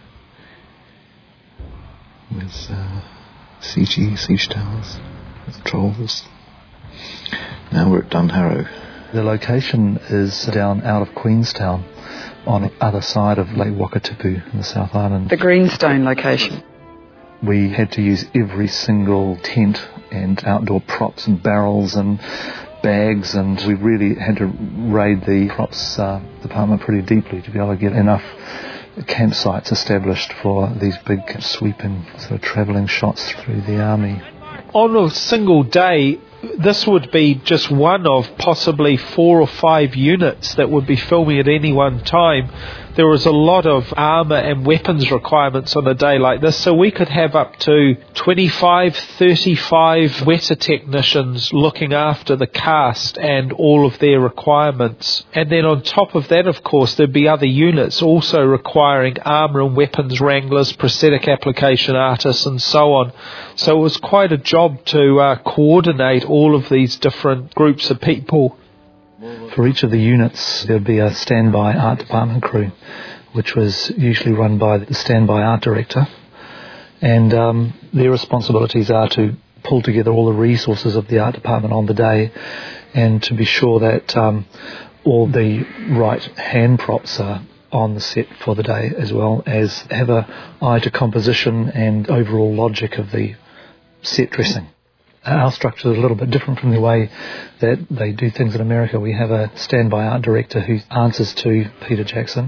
with CG siege towers, with trolls. Now we're at Dunharrow.
The location is down out of Queenstown, on the other side of Lake Wakatipu in the South Island.
The Greenstone location.
We had to use every single tent and outdoor props and barrels and bags, and we really had to raid the props department pretty deeply to be able to get enough campsites established for these big sweeping sort of travelling shots through the army.
On a single day, this would be just one of possibly 4 or 5 units that would be filming at any one time. There was a lot of armour and weapons requirements on a day like this, so we could have up to 25, 35 Weta technicians looking after the cast and all of their requirements. And then on top of that, of course, there'd be other units also requiring armour and weapons wranglers, prosthetic application artists and so on. So it was quite a job to coordinate all of these different groups of people.
For each of the units, there'd be a standby art department crew, which was usually run by the standby art director. And their responsibilities are to pull together all the resources of the art department on the day and to be sure that all the right hand props are on the set for the day, as well as have an eye to composition and overall logic of the set dressing. Our structure is a little bit different from the way that they do things in America. We have a standby art director who answers to Peter Jackson.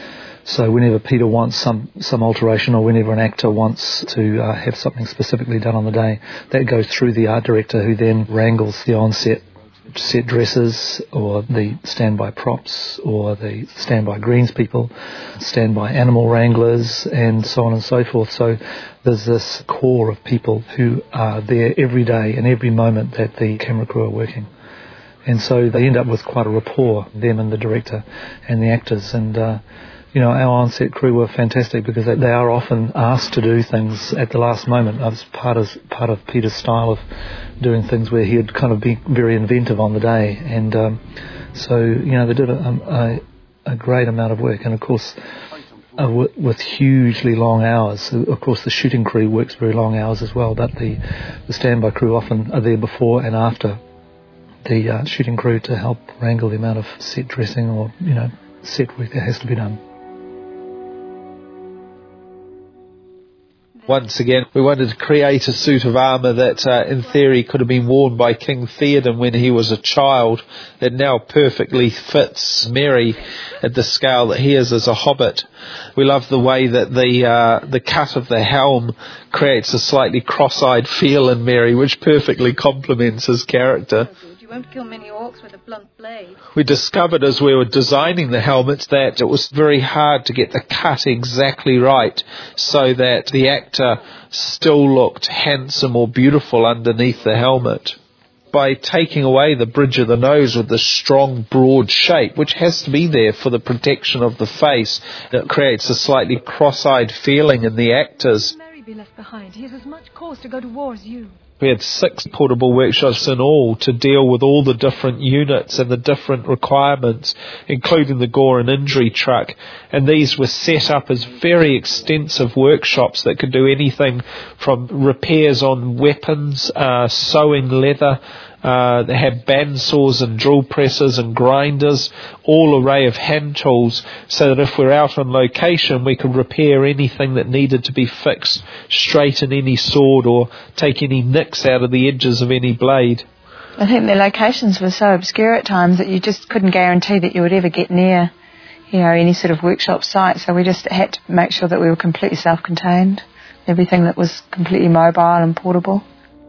So whenever Peter wants some alteration, or whenever an actor wants to have something specifically done on the day, that goes through the art director, who then wrangles the on-set set dresses, or the standby props, or the standby greens people, standby animal wranglers, and so on and so forth. So there's this core of people who are there every day and every moment that the camera crew are working. And so they end up with quite a rapport, them and the director and the actors. And our on-set crew were fantastic because they are often asked to do things at the last moment. That was part of Peter's style of doing things, where he'd kind of be very inventive on the day. And they did a great amount of work. And of course, with hugely long hours. Of course, the shooting crew works very long hours as well, but the standby crew often are there before and after the shooting crew to help wrangle the amount of set dressing or set work that has to be done.
Once again, we wanted to create a suit of armour that, in theory, could have been worn by King Theoden when he was a child. It now perfectly fits Merry at the scale that he is as a hobbit. We love the way that the cut of the helm creates a slightly cross-eyed feel in Merry, which perfectly complements his character.
You won't kill many orcs with a blunt blade.
We discovered as we were designing the helmets that it was very hard to get the cut exactly right so that the actor still looked handsome or beautiful underneath the helmet. By taking away the bridge of the nose with the strong, broad shape, which has to be there for the protection of the face, it creates a slightly cross-eyed feeling in the actors.
Merry be left behind. He has as much cause to go to war as you.
We had 6 portable workshops in all to deal with all the different units and the different requirements, including the gore and injury truck. And these were set up as very extensive workshops that could do anything from repairs on weapons, sewing leather. They had bandsaws and drill presses and grinders, all array of hand tools, so that if we're out on location we could repair anything that needed to be fixed, straighten any sword or take any nicks out of the edges of any blade.
I think the locations were so obscure at times that you just couldn't guarantee that you would ever get near, any sort of workshop site, so we just had to make sure that we were completely self-contained, everything that was completely mobile and portable.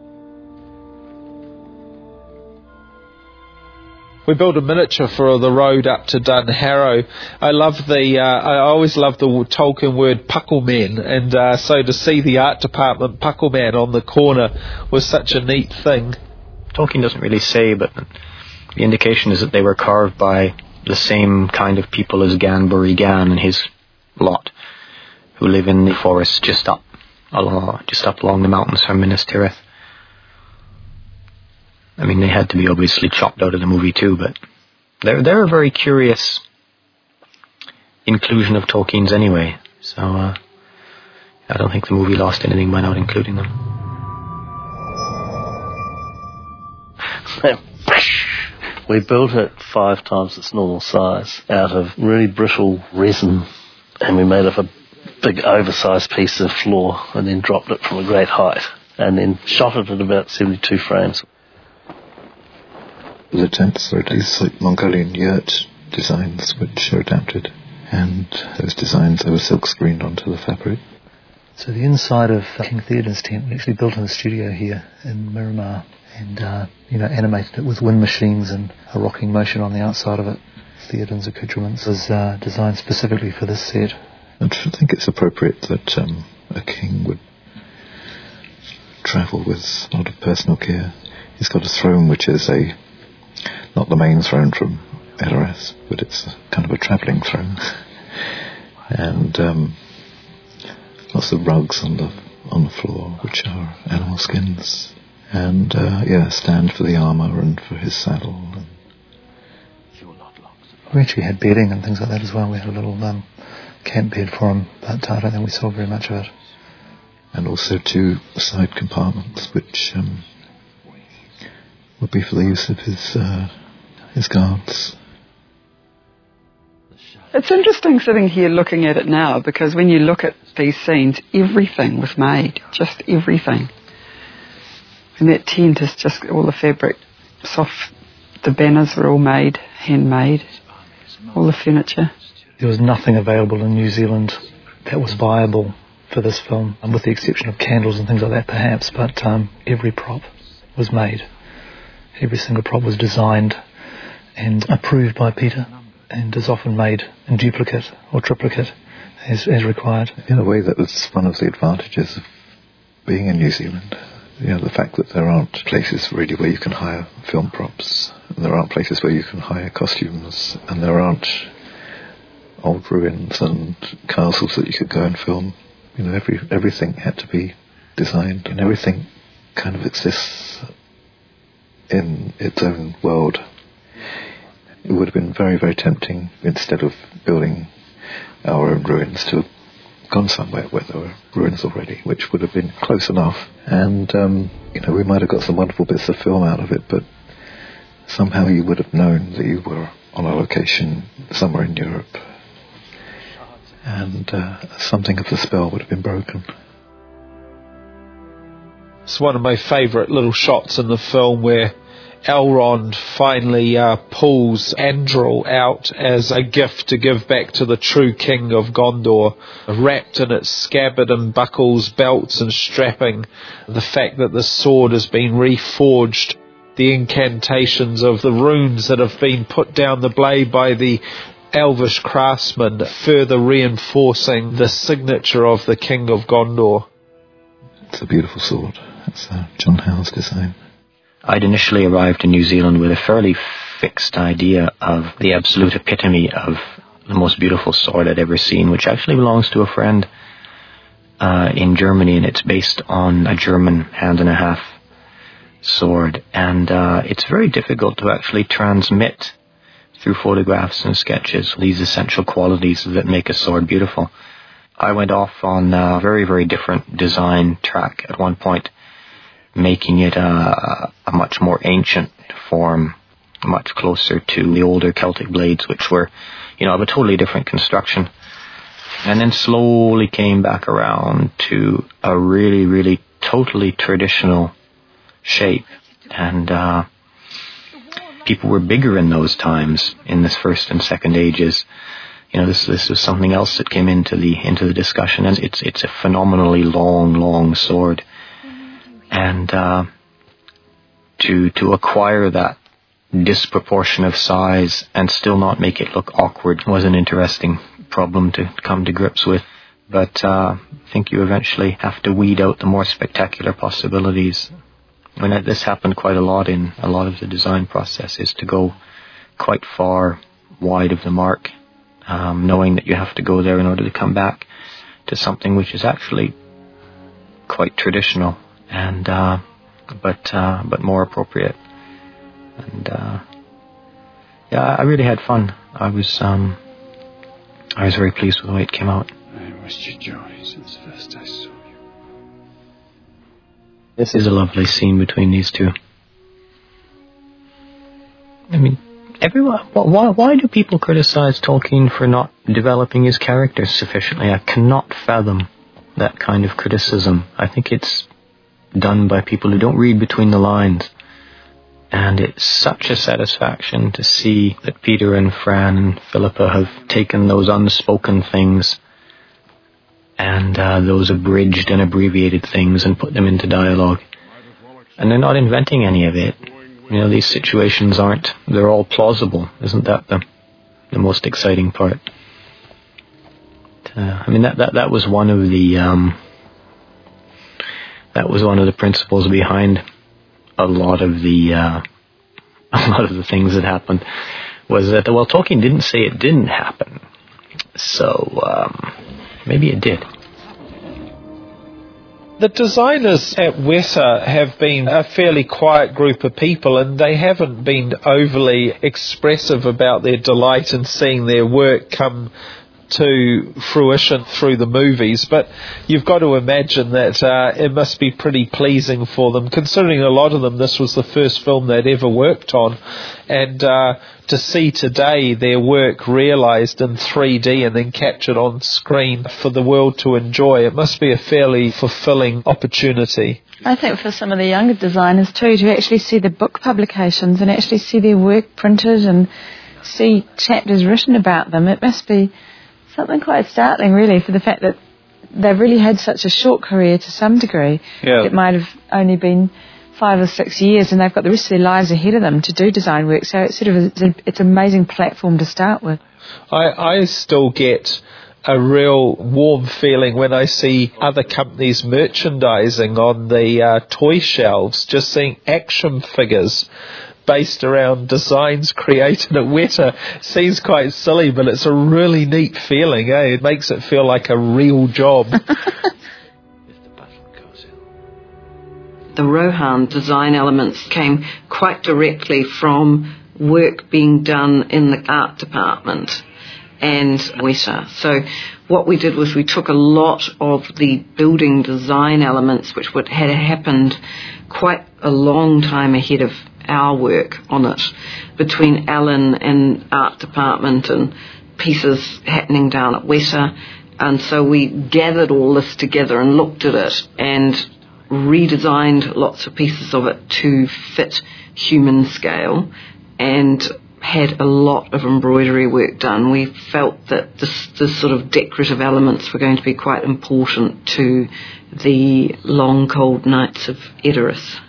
We built a miniature for the road up to Dunharrow. I always love the Tolkien word puckleman, and so to see the art department puckleman on the corner was such a neat thing.
Tolkien doesn't really say, but The indication is that they were carved by the same kind of people as Gan Burry Gan and his lot, who live in the forest just up along the mountains from Minas Tirith. I mean, they had to be obviously chopped out of the movie too, but they're a very curious inclusion of Tolkien's anyway. So I don't think the movie lost anything by not including them.
We built it 5 times its normal size out of really brittle resin, and we made up a big oversized piece of floor and then dropped it from a great height and then shot it at about 72 frames.
The tents are these like Mongolian yurt designs which are adapted, and those designs they were silk screened onto the fabric.
So the inside of King Theoden's tent we actually built in the studio here in Miramar, and animated it with wind machines and a rocking motion on the outside of it. Theoden's accoutrements was designed specifically for this set.
I think it's appropriate that a king would travel with a lot of personal care. He's got a throne which is not the main throne from Edoras, but it's kind of a travelling throne. And lots of rugs on the floor, which are animal skins. And a stand for the armour and for his saddle.
We actually had bedding and things like that as well. We had a little camp bed for him, but I don't think we saw very much of it.
And also 2 side compartments, which would be for the use of his guards.
It's interesting sitting here looking at it now, because when you look at these scenes, everything was made, just everything. And that tent is just all the fabric, the banners were all made, handmade, all the furniture.
There was nothing available in New Zealand that was viable for this film, with the exception of candles and things like that perhaps, but every prop was made. Every single prop was designed and approved by Peter, and is often made in duplicate or triplicate as required.
In a way, that was one of the advantages of being in New Zealand. The fact that there aren't places really where you can hire film props, and there aren't places where you can hire costumes, and there aren't old ruins and castles that you could go and film. Everything had to be designed, and everything kind of exists in its own world. It would have been very, very tempting, instead of building our own ruins, to have gone somewhere where there were ruins already, which would have been close enough. And, we might have got some wonderful bits of film out of it, but somehow you would have known that you were on a location somewhere in Europe. And something of the spell would have been broken.
It's one of my favourite little shots in the film where Elrond finally pulls Andral out as a gift to give back to the true king of Gondor, wrapped in its scabbard and buckles, belts and strapping. The fact that the sword has been reforged, the incantations of the runes that have been put down the blade by the Elvish craftsman, further reinforcing the signature of the king of Gondor.
It's a beautiful sword. It's John Howe's design.
I'd initially arrived in New Zealand with a fairly fixed idea of the absolute epitome of the most beautiful sword I'd ever seen, which actually belongs to a friend in Germany, and it's based on a German hand-and-a-half sword. And it's very difficult to actually transmit through photographs and sketches these essential qualities that make a sword beautiful. I went off on a very, very different design track at one point, making it a much more ancient form, much closer to the older Celtic blades, which were, of a totally different construction. And then slowly came back around to a really, really totally traditional shape. And people were bigger in those times, in this first and second ages. This was something else that came into the discussion, and it's a phenomenally long sword. And to acquire that disproportion of size and still not make it look awkward was an interesting problem to come to grips with. But I think you eventually have to weed out the more spectacular possibilities And this happened quite a lot in a lot of the design process, is to go quite far wide of the mark, knowing that you have to go there in order to come back to something which is actually quite traditional and but more appropriate. And I really had fun. I was very pleased with the way it came out.
I watched your joy since first I saw you.
This is a lovely scene between these two. I mean, everyone. Why do people criticize Tolkien for not developing his characters sufficiently? I cannot fathom that kind of criticism. I think it's done by people who don't read between the lines. And it's such a satisfaction to see that Peter and Fran and Philippa have taken those unspoken things and those abridged and abbreviated things and put them into dialogue. And they're not inventing any of it. You know, these situations they're all plausible. Isn't that the most exciting part? I mean, that was one of the principles behind a lot of the things that happened, was that, well, Tolkien didn't say it didn't happen, so maybe it did.
The designers at Weta have been a fairly quiet group of people, and they haven't been overly expressive about their delight in seeing their work come to fruition through the movies, but you've got to imagine that it must be pretty pleasing for them, considering a lot of them this was the first film they'd ever worked on, and to see today their work realised in 3D and then captured on screen for the world to enjoy. It must be a fairly fulfilling opportunity.
I think for some of the younger designers too, to actually see the book publications and actually see their work printed and see chapters written about them, it must be something quite startling, really, for the fact that they've really had such a short career to some degree.
Yeah.
It might have only been 5 or 6 years, and they've got the rest of their lives ahead of them to do design work. So it's it's an amazing platform to start with.
I still get a real warm feeling when I see other companies merchandising on the toy shelves, just seeing action figures based around designs created at Weta. Seems quite silly, but it's a really neat feeling, eh? It makes it feel like a real job.
The Rohan design elements came quite directly from work being done in the art department and Weta. So what we did was we took a lot of the building design elements, which had happened quite a long time ahead of our work on it, between Alan and art department and pieces happening down at Weta. And so we gathered all this together and looked at it and redesigned lots of pieces of it to fit human scale and had a lot of embroidery work done. We felt that this sort of decorative elements were going to be quite important to the long cold nights of Edoras.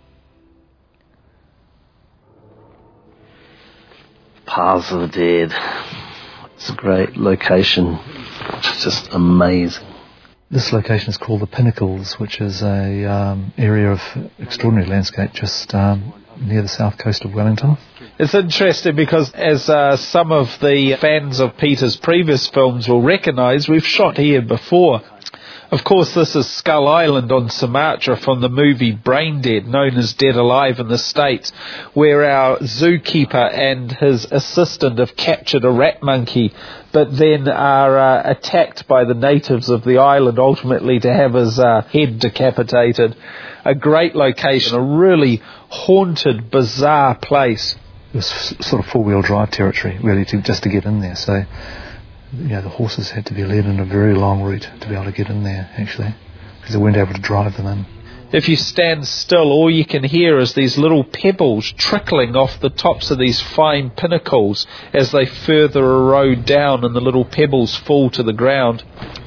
Paths of the Dead. It's a great location. It's just amazing.
This location is called the Pinnacles, which is a area of extraordinary landscape just near the south coast of Wellington.
It's interesting because, as some of the fans of Peter's previous films will recognise, we've shot here before. Of course, this is Skull Island on Sumatra from the movie Brain Dead, known as Dead Alive in the States, where our zookeeper and his assistant have captured a rat monkey, but then are attacked by the natives of the island, ultimately to have his head decapitated. A great location, a really haunted, bizarre place.
It was sort of four-wheel drive territory, really, just to get in there, so the horses had to be led in a very long route to be able to get in there, actually, because they weren't able to drive them in.
If you stand still, all you can hear is these little pebbles trickling off the tops of these fine pinnacles as they further erode down and the little pebbles fall to the ground.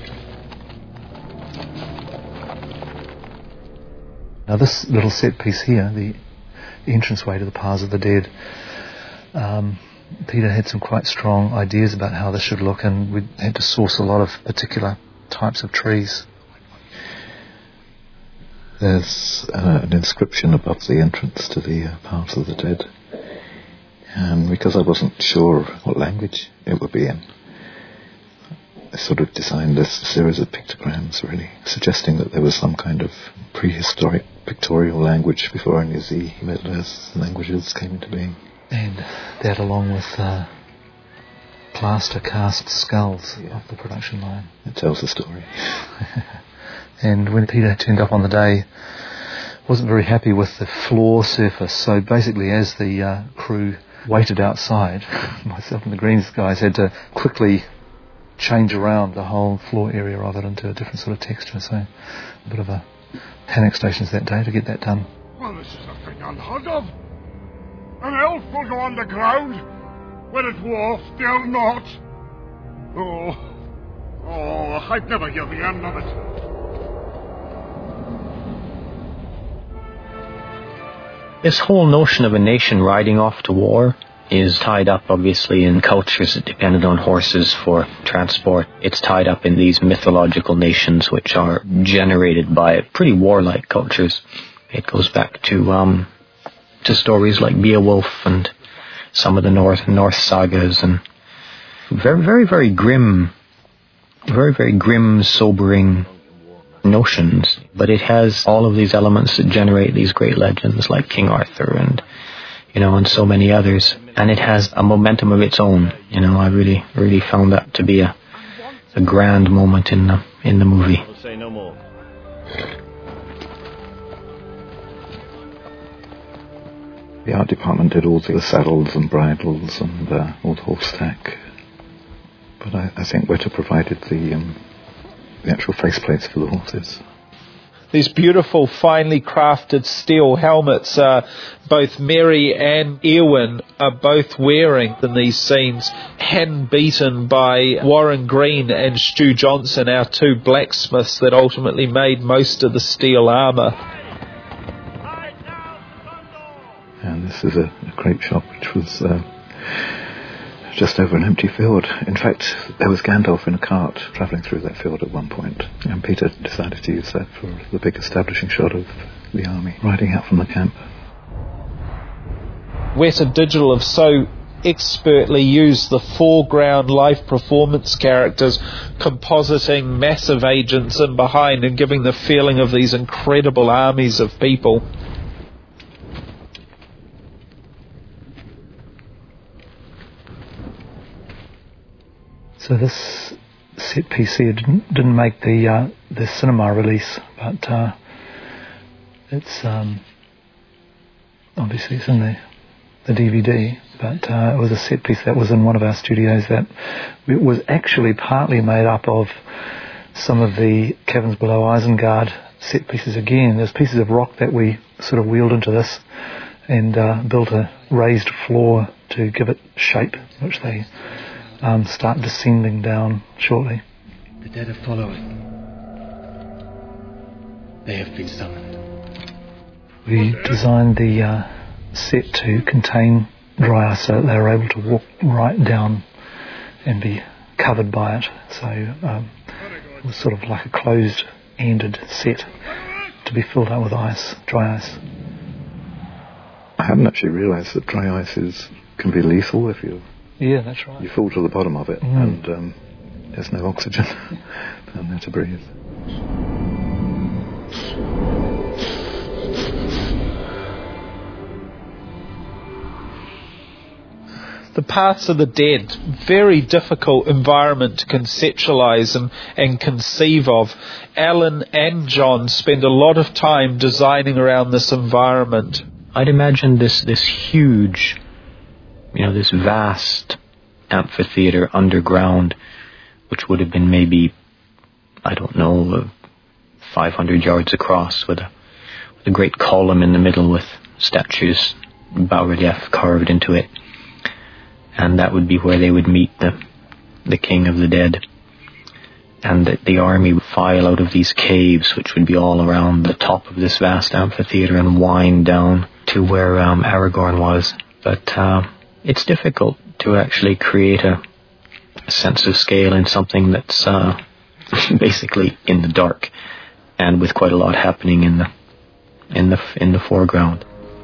Now this little set piece here, the entranceway to the Paths of the Dead, Peter had some quite strong ideas about how this should look, and we had to source a lot of particular types of trees.
There's an inscription above the entrance to the Paths of the Dead, and because I wasn't sure what language it would be in, I sort of designed this series of pictograms, really, suggesting that there was some kind of prehistoric pictorial language before any of the Medler's languages came into being.
And that, along with plaster cast skulls off the production line.
It tells the story.
And when Peter turned up on the day, wasn't very happy with the floor surface, so basically as the crew waited outside, myself and the Greens guys had to quickly change around the whole floor area of it into a different sort of texture, so a bit of a panic stations that day to get that done.
Well, this is a thing unheard of. An elf will go underground, when a dwarf dare not. Oh, I'd never hear the end of it.
This whole notion of a nation riding off to war is tied up, obviously, in cultures that depended on horses for transport. It's tied up in these mythological nations which are generated by pretty warlike cultures. It goes back to stories like Beowulf and some of the Norse sagas, and very, very, very grim, sobering notions. But it has all of these elements that generate these great legends like King Arthur and so many others. And it has a momentum of its own. I really, really found that to be a grand moment in the movie.
I'll say no more.
The art department did all the saddles and bridles and all the horse tack. But I think Weta provided the actual faceplates for the horses.
These beautiful, finely crafted steel helmets both Mary and Eowyn are both wearing in these scenes, hand-beaten by Warren Green and Stu Johnson, our two blacksmiths that ultimately made most of the steel armour.
And this is a crepe shop which was just over an empty field. In fact, there was Gandalf in a cart travelling through that field at one point, and Peter decided to use that for the big establishing shot of the army riding out from the camp.
Weta Digital have so expertly used the foreground live performance characters, compositing massive agents in behind and giving the feeling of these incredible armies of people.
So this set piece here didn't make the cinema release, but it's obviously it's in the DVD. But it was a set piece that was in one of our studios that it was actually partly made up of some of the Caverns Below Isengard set pieces again. There's pieces of rock that we sort of wheeled into this and built a raised floor to give it shape, which they start descending down shortly.
The dead are following. They have been summoned.
We designed the set to contain dry ice so that they were able to walk right down and be covered by it. So it was sort of like a closed-ended set to be filled up with ice, dry ice.
I hadn't actually realised that dry ice can be lethal if you...
Yeah, that's right.
You fall to the bottom of it and there's no oxygen down there to breathe.
The Paths of the Dead, very difficult environment to conceptualise and conceive of. Alan and John spend a lot of time designing around this environment.
I'd imagine this huge, this vast amphitheatre underground, which would have been maybe, 500 yards across, with a great column in the middle with statues, bas-relief carved into it. And that would be where they would meet the King of the Dead. And the army would file out of these caves, which would be all around the top of this vast amphitheatre, and wind down to where Aragorn was. But it's difficult to actually create a sense of scale in something that's basically in the dark, and with quite a lot happening in the foreground.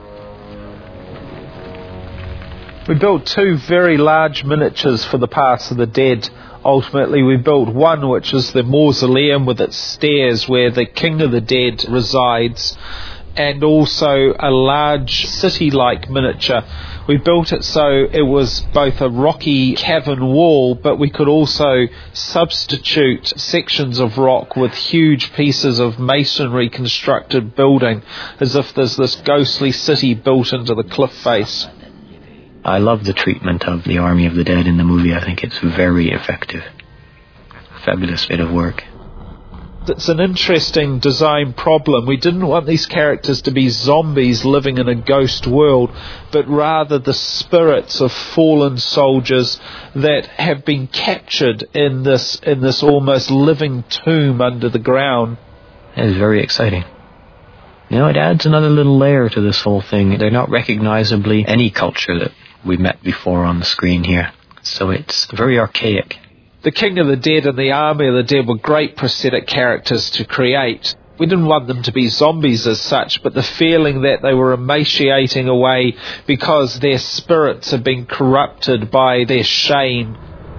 We built 2 very large miniatures for the Paths of the Dead. Ultimately, we built one which is the mausoleum with its stairs where the King of the Dead resides, and also a large city-like miniature. We built it so it was both a rocky cavern wall, but we could also substitute sections of rock with huge pieces of masonry constructed building, as if there's this ghostly city built into the cliff face.
I love the treatment of the Army of the Dead in the movie. I think it's very effective. Fabulous bit of work.
It's an interesting design problem. We didn't want these characters to be zombies living in a ghost world, but rather the spirits of fallen soldiers that have been captured in this almost living tomb under the ground.
It is very exciting. You know, it adds another little layer to this whole thing. They're not recognizably any culture that we've met before on the screen here, so it's very archaic.
The King of the Dead and the Army of the Dead were great prosthetic characters to create. We didn't want them to be zombies as such, but the feeling that they were emaciating away because their spirits had been corrupted by their shame.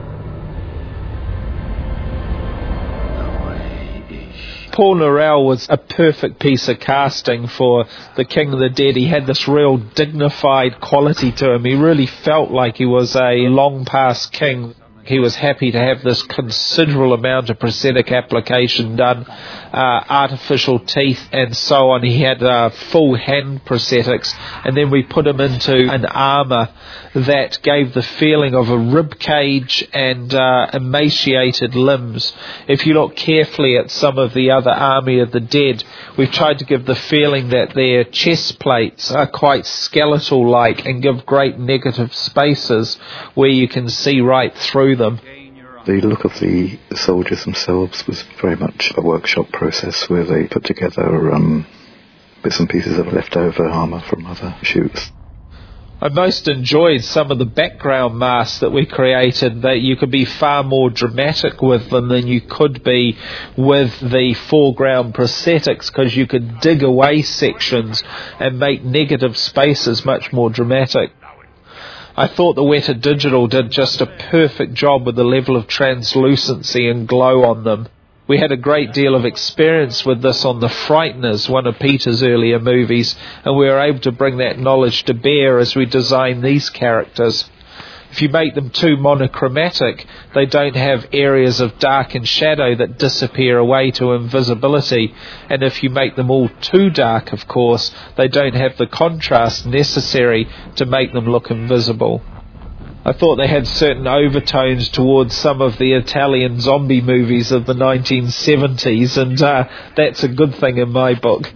Paul Norell was a perfect piece of casting for the King of the Dead. He had this real dignified quality to him. He really felt like he was a long-past king. He was happy to have this considerable amount of prosthetic application done, artificial teeth and so on. He had full hand prosthetics, and then we put him into an armour that gave the feeling of a rib cage and emaciated limbs. If you look carefully at some of the other Army of the Dead, we've tried to give the feeling that their chest plates are quite skeletal-like and give great negative spaces where you can see right through them.
The look of the soldiers themselves was very much a workshop process where they put together bits and pieces of leftover armour from other shoots.
I most enjoyed some of the background masks that we created, that you could be far more dramatic with them than you could be with the foreground prosthetics, because you could dig away sections and make negative spaces much more dramatic. I thought the Weta Digital did just a perfect job with the level of translucency and glow on them. We had a great deal of experience with this on The Frighteners, one of Peter's earlier movies, and we were able to bring that knowledge to bear as we design these characters. If you make them too monochromatic, they don't have areas of dark and shadow that disappear away to invisibility. And if you make them all too dark, of course, they don't have the contrast necessary to make them look invisible. I thought they had certain overtones towards some of the Italian zombie movies of the 1970s, and that's a good thing in my book.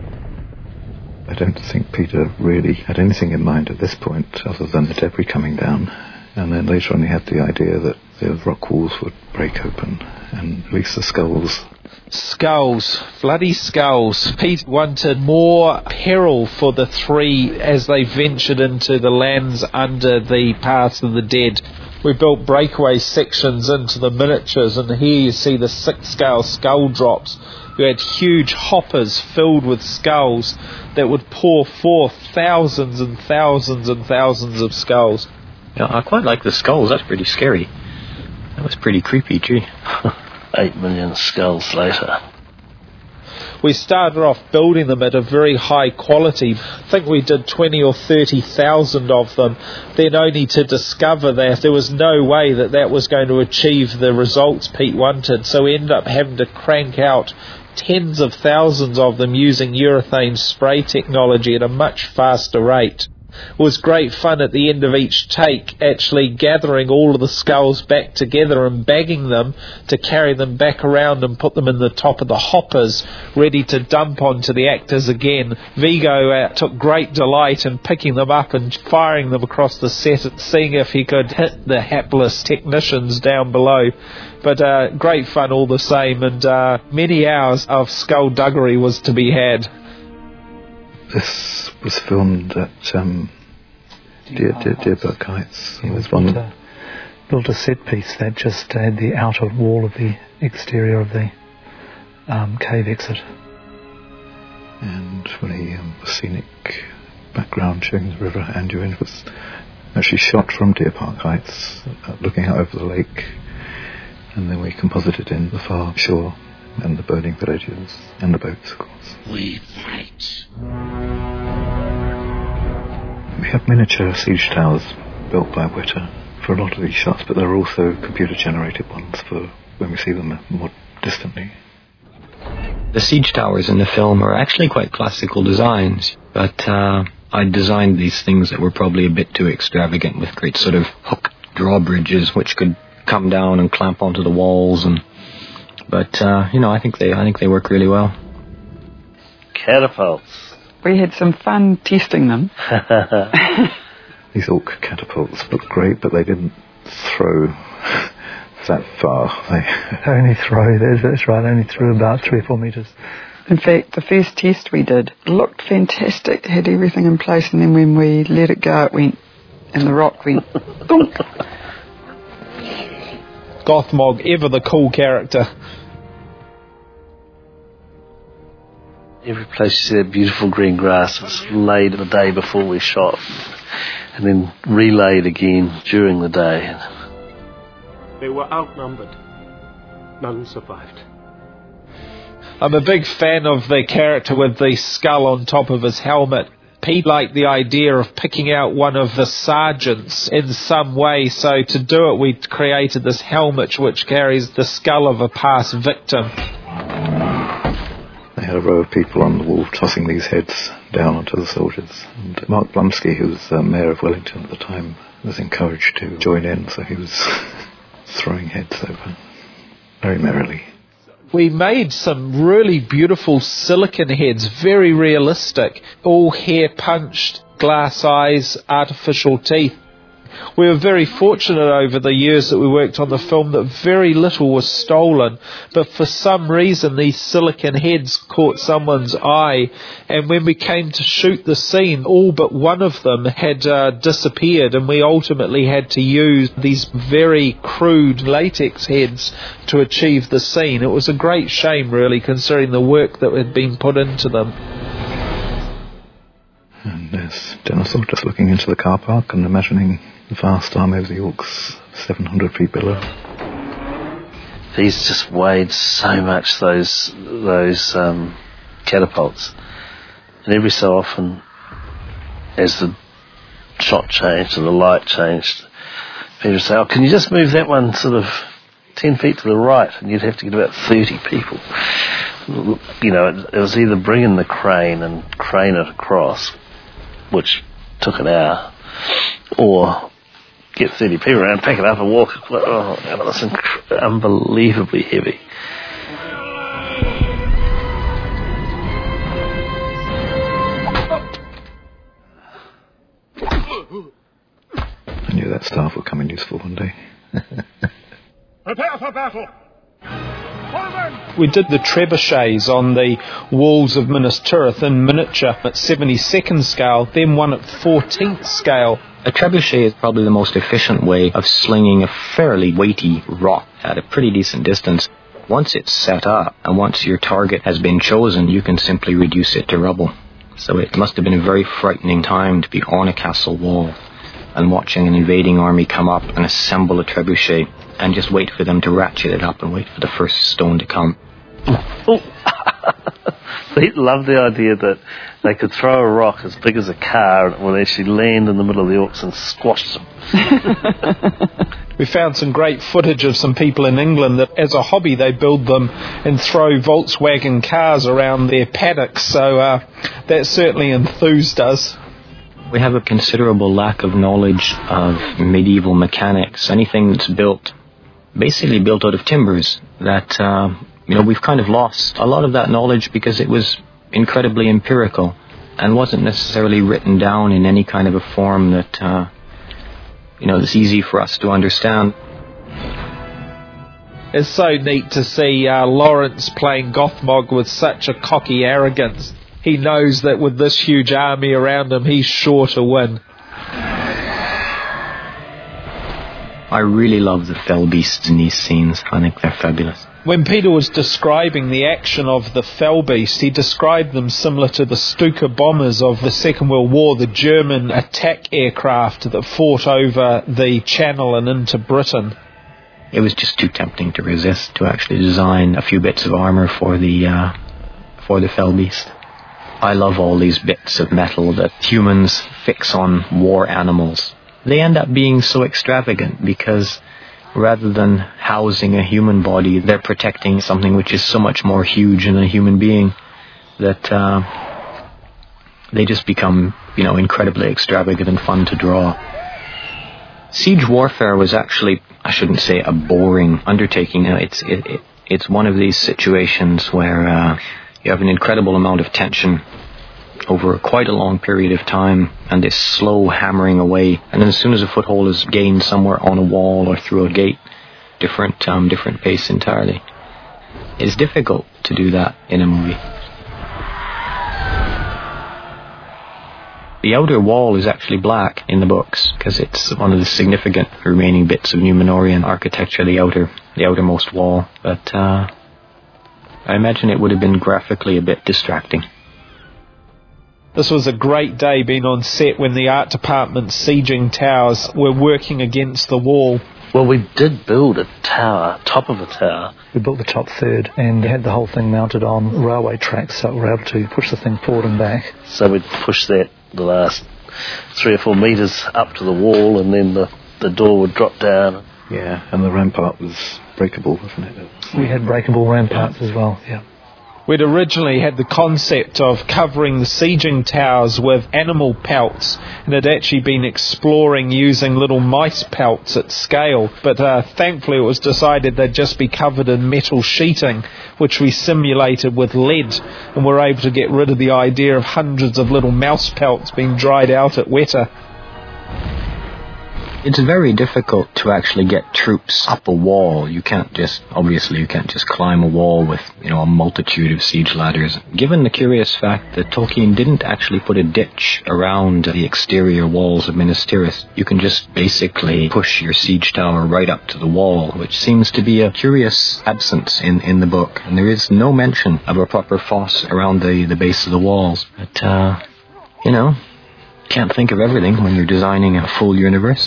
I don't think Peter really had anything in mind at this point other than the debris coming down, and then later on he had the idea that the rock walls would break open and release the skulls.
Skulls, bloody skulls. Pete wanted more peril for the three as they ventured into the lands under the Paths of the Dead. We built breakaway sections into the miniatures, and here you see the 6-scale skull drops. You had huge hoppers filled with skulls that would pour forth thousands and thousands and thousands of skulls.
Yeah, I quite like the skulls. That's pretty scary. That was pretty creepy, gee.
8 million skulls later.
We started off building them at a very high quality. I think we did 20 or 30,000 of them, then only to discover that there was no way that that was going to achieve the results Pete wanted. So we ended up having to crank out tens of thousands of them using urethane spray technology at a much faster rate. It was great fun at the end of each take, actually gathering all of the skulls back together and bagging them to carry them back around and put them in the top of the hoppers, ready to dump onto the actors again. Vigo took great delight in picking them up and firing them across the set and seeing if he could hit the hapless technicians down below. But great fun all the same, and many hours of skullduggery was to be had.
This was filmed at Deerberg Heights. It was
built a set piece that just had the outer wall of the exterior of the cave exit.
And and really scenic background showing the river Anduin was actually shot from Deer Park Heights, looking out over the lake, and then we composited in the far shore and the burning villages and the boats, of course.
We fight.
We have miniature siege towers built by Witter for a lot of these shots, but there are also computer-generated ones for when we see them more distantly.
The siege towers in the film are actually quite classical designs, but I designed these things that were probably a bit too extravagant, with great sort of hooked drawbridges which could come down and clamp onto the walls, but I think they work really well.
Catapults.
We had some fun testing them.
These Orc catapults looked great, but they didn't throw that far.
They only throw, that's right, they only threw about 3 or 4 metres.
In fact, the first test we did looked fantastic, had everything in place, and then when we let it go, it went, and the rock went, boom.
Gothmog, ever the cool character.
Every place you see that beautiful green grass was laid the day before we shot, and then relayed again during the day.
They were outnumbered. None survived.
I'm a big fan of the character with the skull on top of his helmet. Pete liked the idea of picking out one of the sergeants in some way, so to do it we created this helmet which carries the skull of a past victim.
They had a row of people on the wall tossing these heads down onto the soldiers. And Mark Blumsky, who was mayor of Wellington at the time, was encouraged to join in, so he was throwing heads over very merrily.
We made some really beautiful silicon heads, very realistic, all hair punched, glass eyes, artificial teeth. We were very fortunate over the years that we worked on the film that very little was stolen, but for some reason these silicon heads caught someone's eye, and when we came to shoot the scene, all but one of them had disappeared, and we ultimately had to use these very crude latex heads to achieve the scene. It was a great shame, really, considering the work that had been put into them.
And there's Denethor just looking into the car park and imagining the vast army of the Orcs 700 feet below.
These just weighed so much, those catapults. And every so often, as the shot changed and the light changed, people would say, "Oh, can you just move that one sort of 10 feet to the right?" And you'd have to get about 30 people. It was either bring in the crane and crane it across, which took an hour, or get 30 people around, pick it up and walk. Oh, and it was unbelievably heavy.
I knew that staff would come in useful one day.
Prepare for battle!
We did the trebuchets on the walls of Minas Tirith in miniature at 72nd scale, then one at 14th scale.
A trebuchet is probably the most efficient way of slinging a fairly weighty rock at a pretty decent distance. Once it's set up, and once your target has been chosen, you can simply reduce it to rubble. So it must have been a very frightening time to be on a castle wall and watching an invading army come up and assemble a trebuchet and just wait for them to ratchet it up and wait for the first stone to come.
They loved the idea that they could throw a rock as big as a car and it would actually land in the middle of the Orcs and squash them.
We found some great footage of some people in England that as a hobby they build them and throw Volkswagen cars around their paddocks, so that certainly enthused us.
We have a considerable lack of knowledge of medieval mechanics. Anything that's basically built out of timbers, that we've kind of lost a lot of that knowledge because it was incredibly empirical and wasn't necessarily written down in any kind of a form that it's easy for us to understand.
It's so neat to see Lawrence playing Gothmog with such a cocky arrogance. He knows that with this huge army around him, he's sure to win.
I really love the fell beasts in these scenes. I think they're fabulous.
When Peter was describing the action of the Fellbeast, he described them similar to the Stuka bombers of the Second World War, the German attack aircraft that fought over the Channel and into Britain.
It was just too tempting to resist, to actually design a few bits of armour for the Fellbeast. I love all these bits of metal that humans fix on war animals. They end up being so extravagant because rather than housing a human body, they're protecting something which is so much more huge than a human being that they just become, incredibly extravagant and fun to draw. Siege warfare was actually, I shouldn't say a boring undertaking. It's one of these situations where you have an incredible amount of tension over quite a long period of time, and this slow hammering away, and then as soon as a foothold is gained somewhere on a wall or through a gate, different pace entirely. It's difficult to do that in a movie. The outer wall is actually black in the books because it's one of the significant remaining bits of Númenórean architecture, the outermost wall, but I imagine it would have been graphically a bit distracting.
This was a great day being on set when the art department's sieging towers were working against the wall.
Well, we did build a tower, top of a tower.
We built the top third and had the whole thing mounted on railway tracks, so we were able to push the thing forward and back.
So we'd push that the last 3 or 4 metres up to the wall, and then the door would drop down.
Yeah, and the rampart was breakable, wasn't it?
We had breakable ramparts as well, yeah.
We'd originally had the concept of covering the sieging towers with animal pelts, and had actually been exploring using little mice pelts at scale, but thankfully it was decided they'd just be covered in metal sheeting, which we simulated with lead, and were able to get rid of the idea of hundreds of little mouse pelts being dried out at Weta.
It's very difficult to actually get troops up a wall. You can't just climb a wall with, a multitude of siege ladders. Given the curious fact that Tolkien didn't actually put a ditch around the exterior walls of Minas Tirith, you can just basically push your siege tower right up to the wall, which seems to be a curious absence in the book. And there is no mention of a proper fosse around the base of the walls. But, can't think of everything when you're designing a full universe.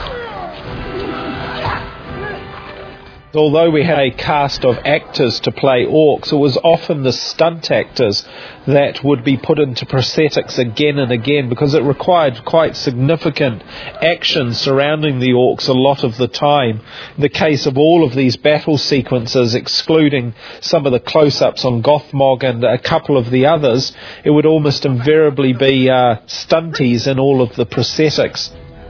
Although we had a cast of actors to play orcs, it was often the stunt actors that would be put into prosthetics again and again, because it required quite significant action surrounding the orcs a lot of the time. In the case of all of these battle sequences, excluding some of the close-ups on Gothmog and a couple of the others, it would almost invariably be stunties in all of the prosthetics.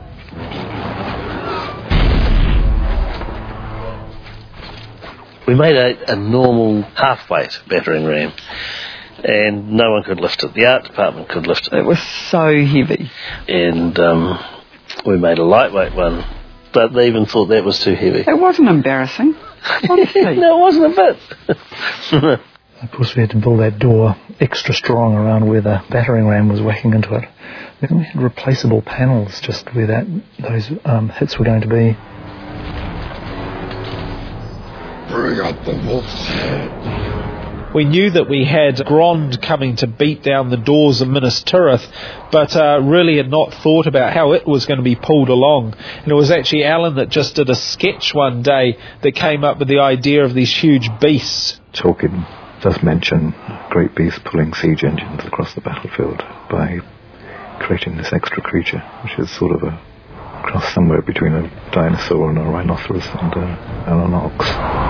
We made a normal half-weight battering ram, and no one could lift it. The art department could lift it.
It was so heavy.
And we made a lightweight one, but they even thought that was too heavy.
It wasn't embarrassing, honestly.
No, it wasn't a bit.
Of course, we had to build that door extra strong around where the battering ram was whacking into it. We had replaceable panels just where those hits were going to be.
Bring up the wolf's head.
We knew that we had Grond coming to beat down the doors of Minas Tirith, but really had not thought about how it was going to be pulled along. And it was actually Alan that just did a sketch one day that came up with the idea of these huge beasts.
Tolkien does mention great beasts pulling siege engines across the battlefield by creating this extra creature, which is sort of a cross somewhere between a dinosaur and a rhinoceros and an ox.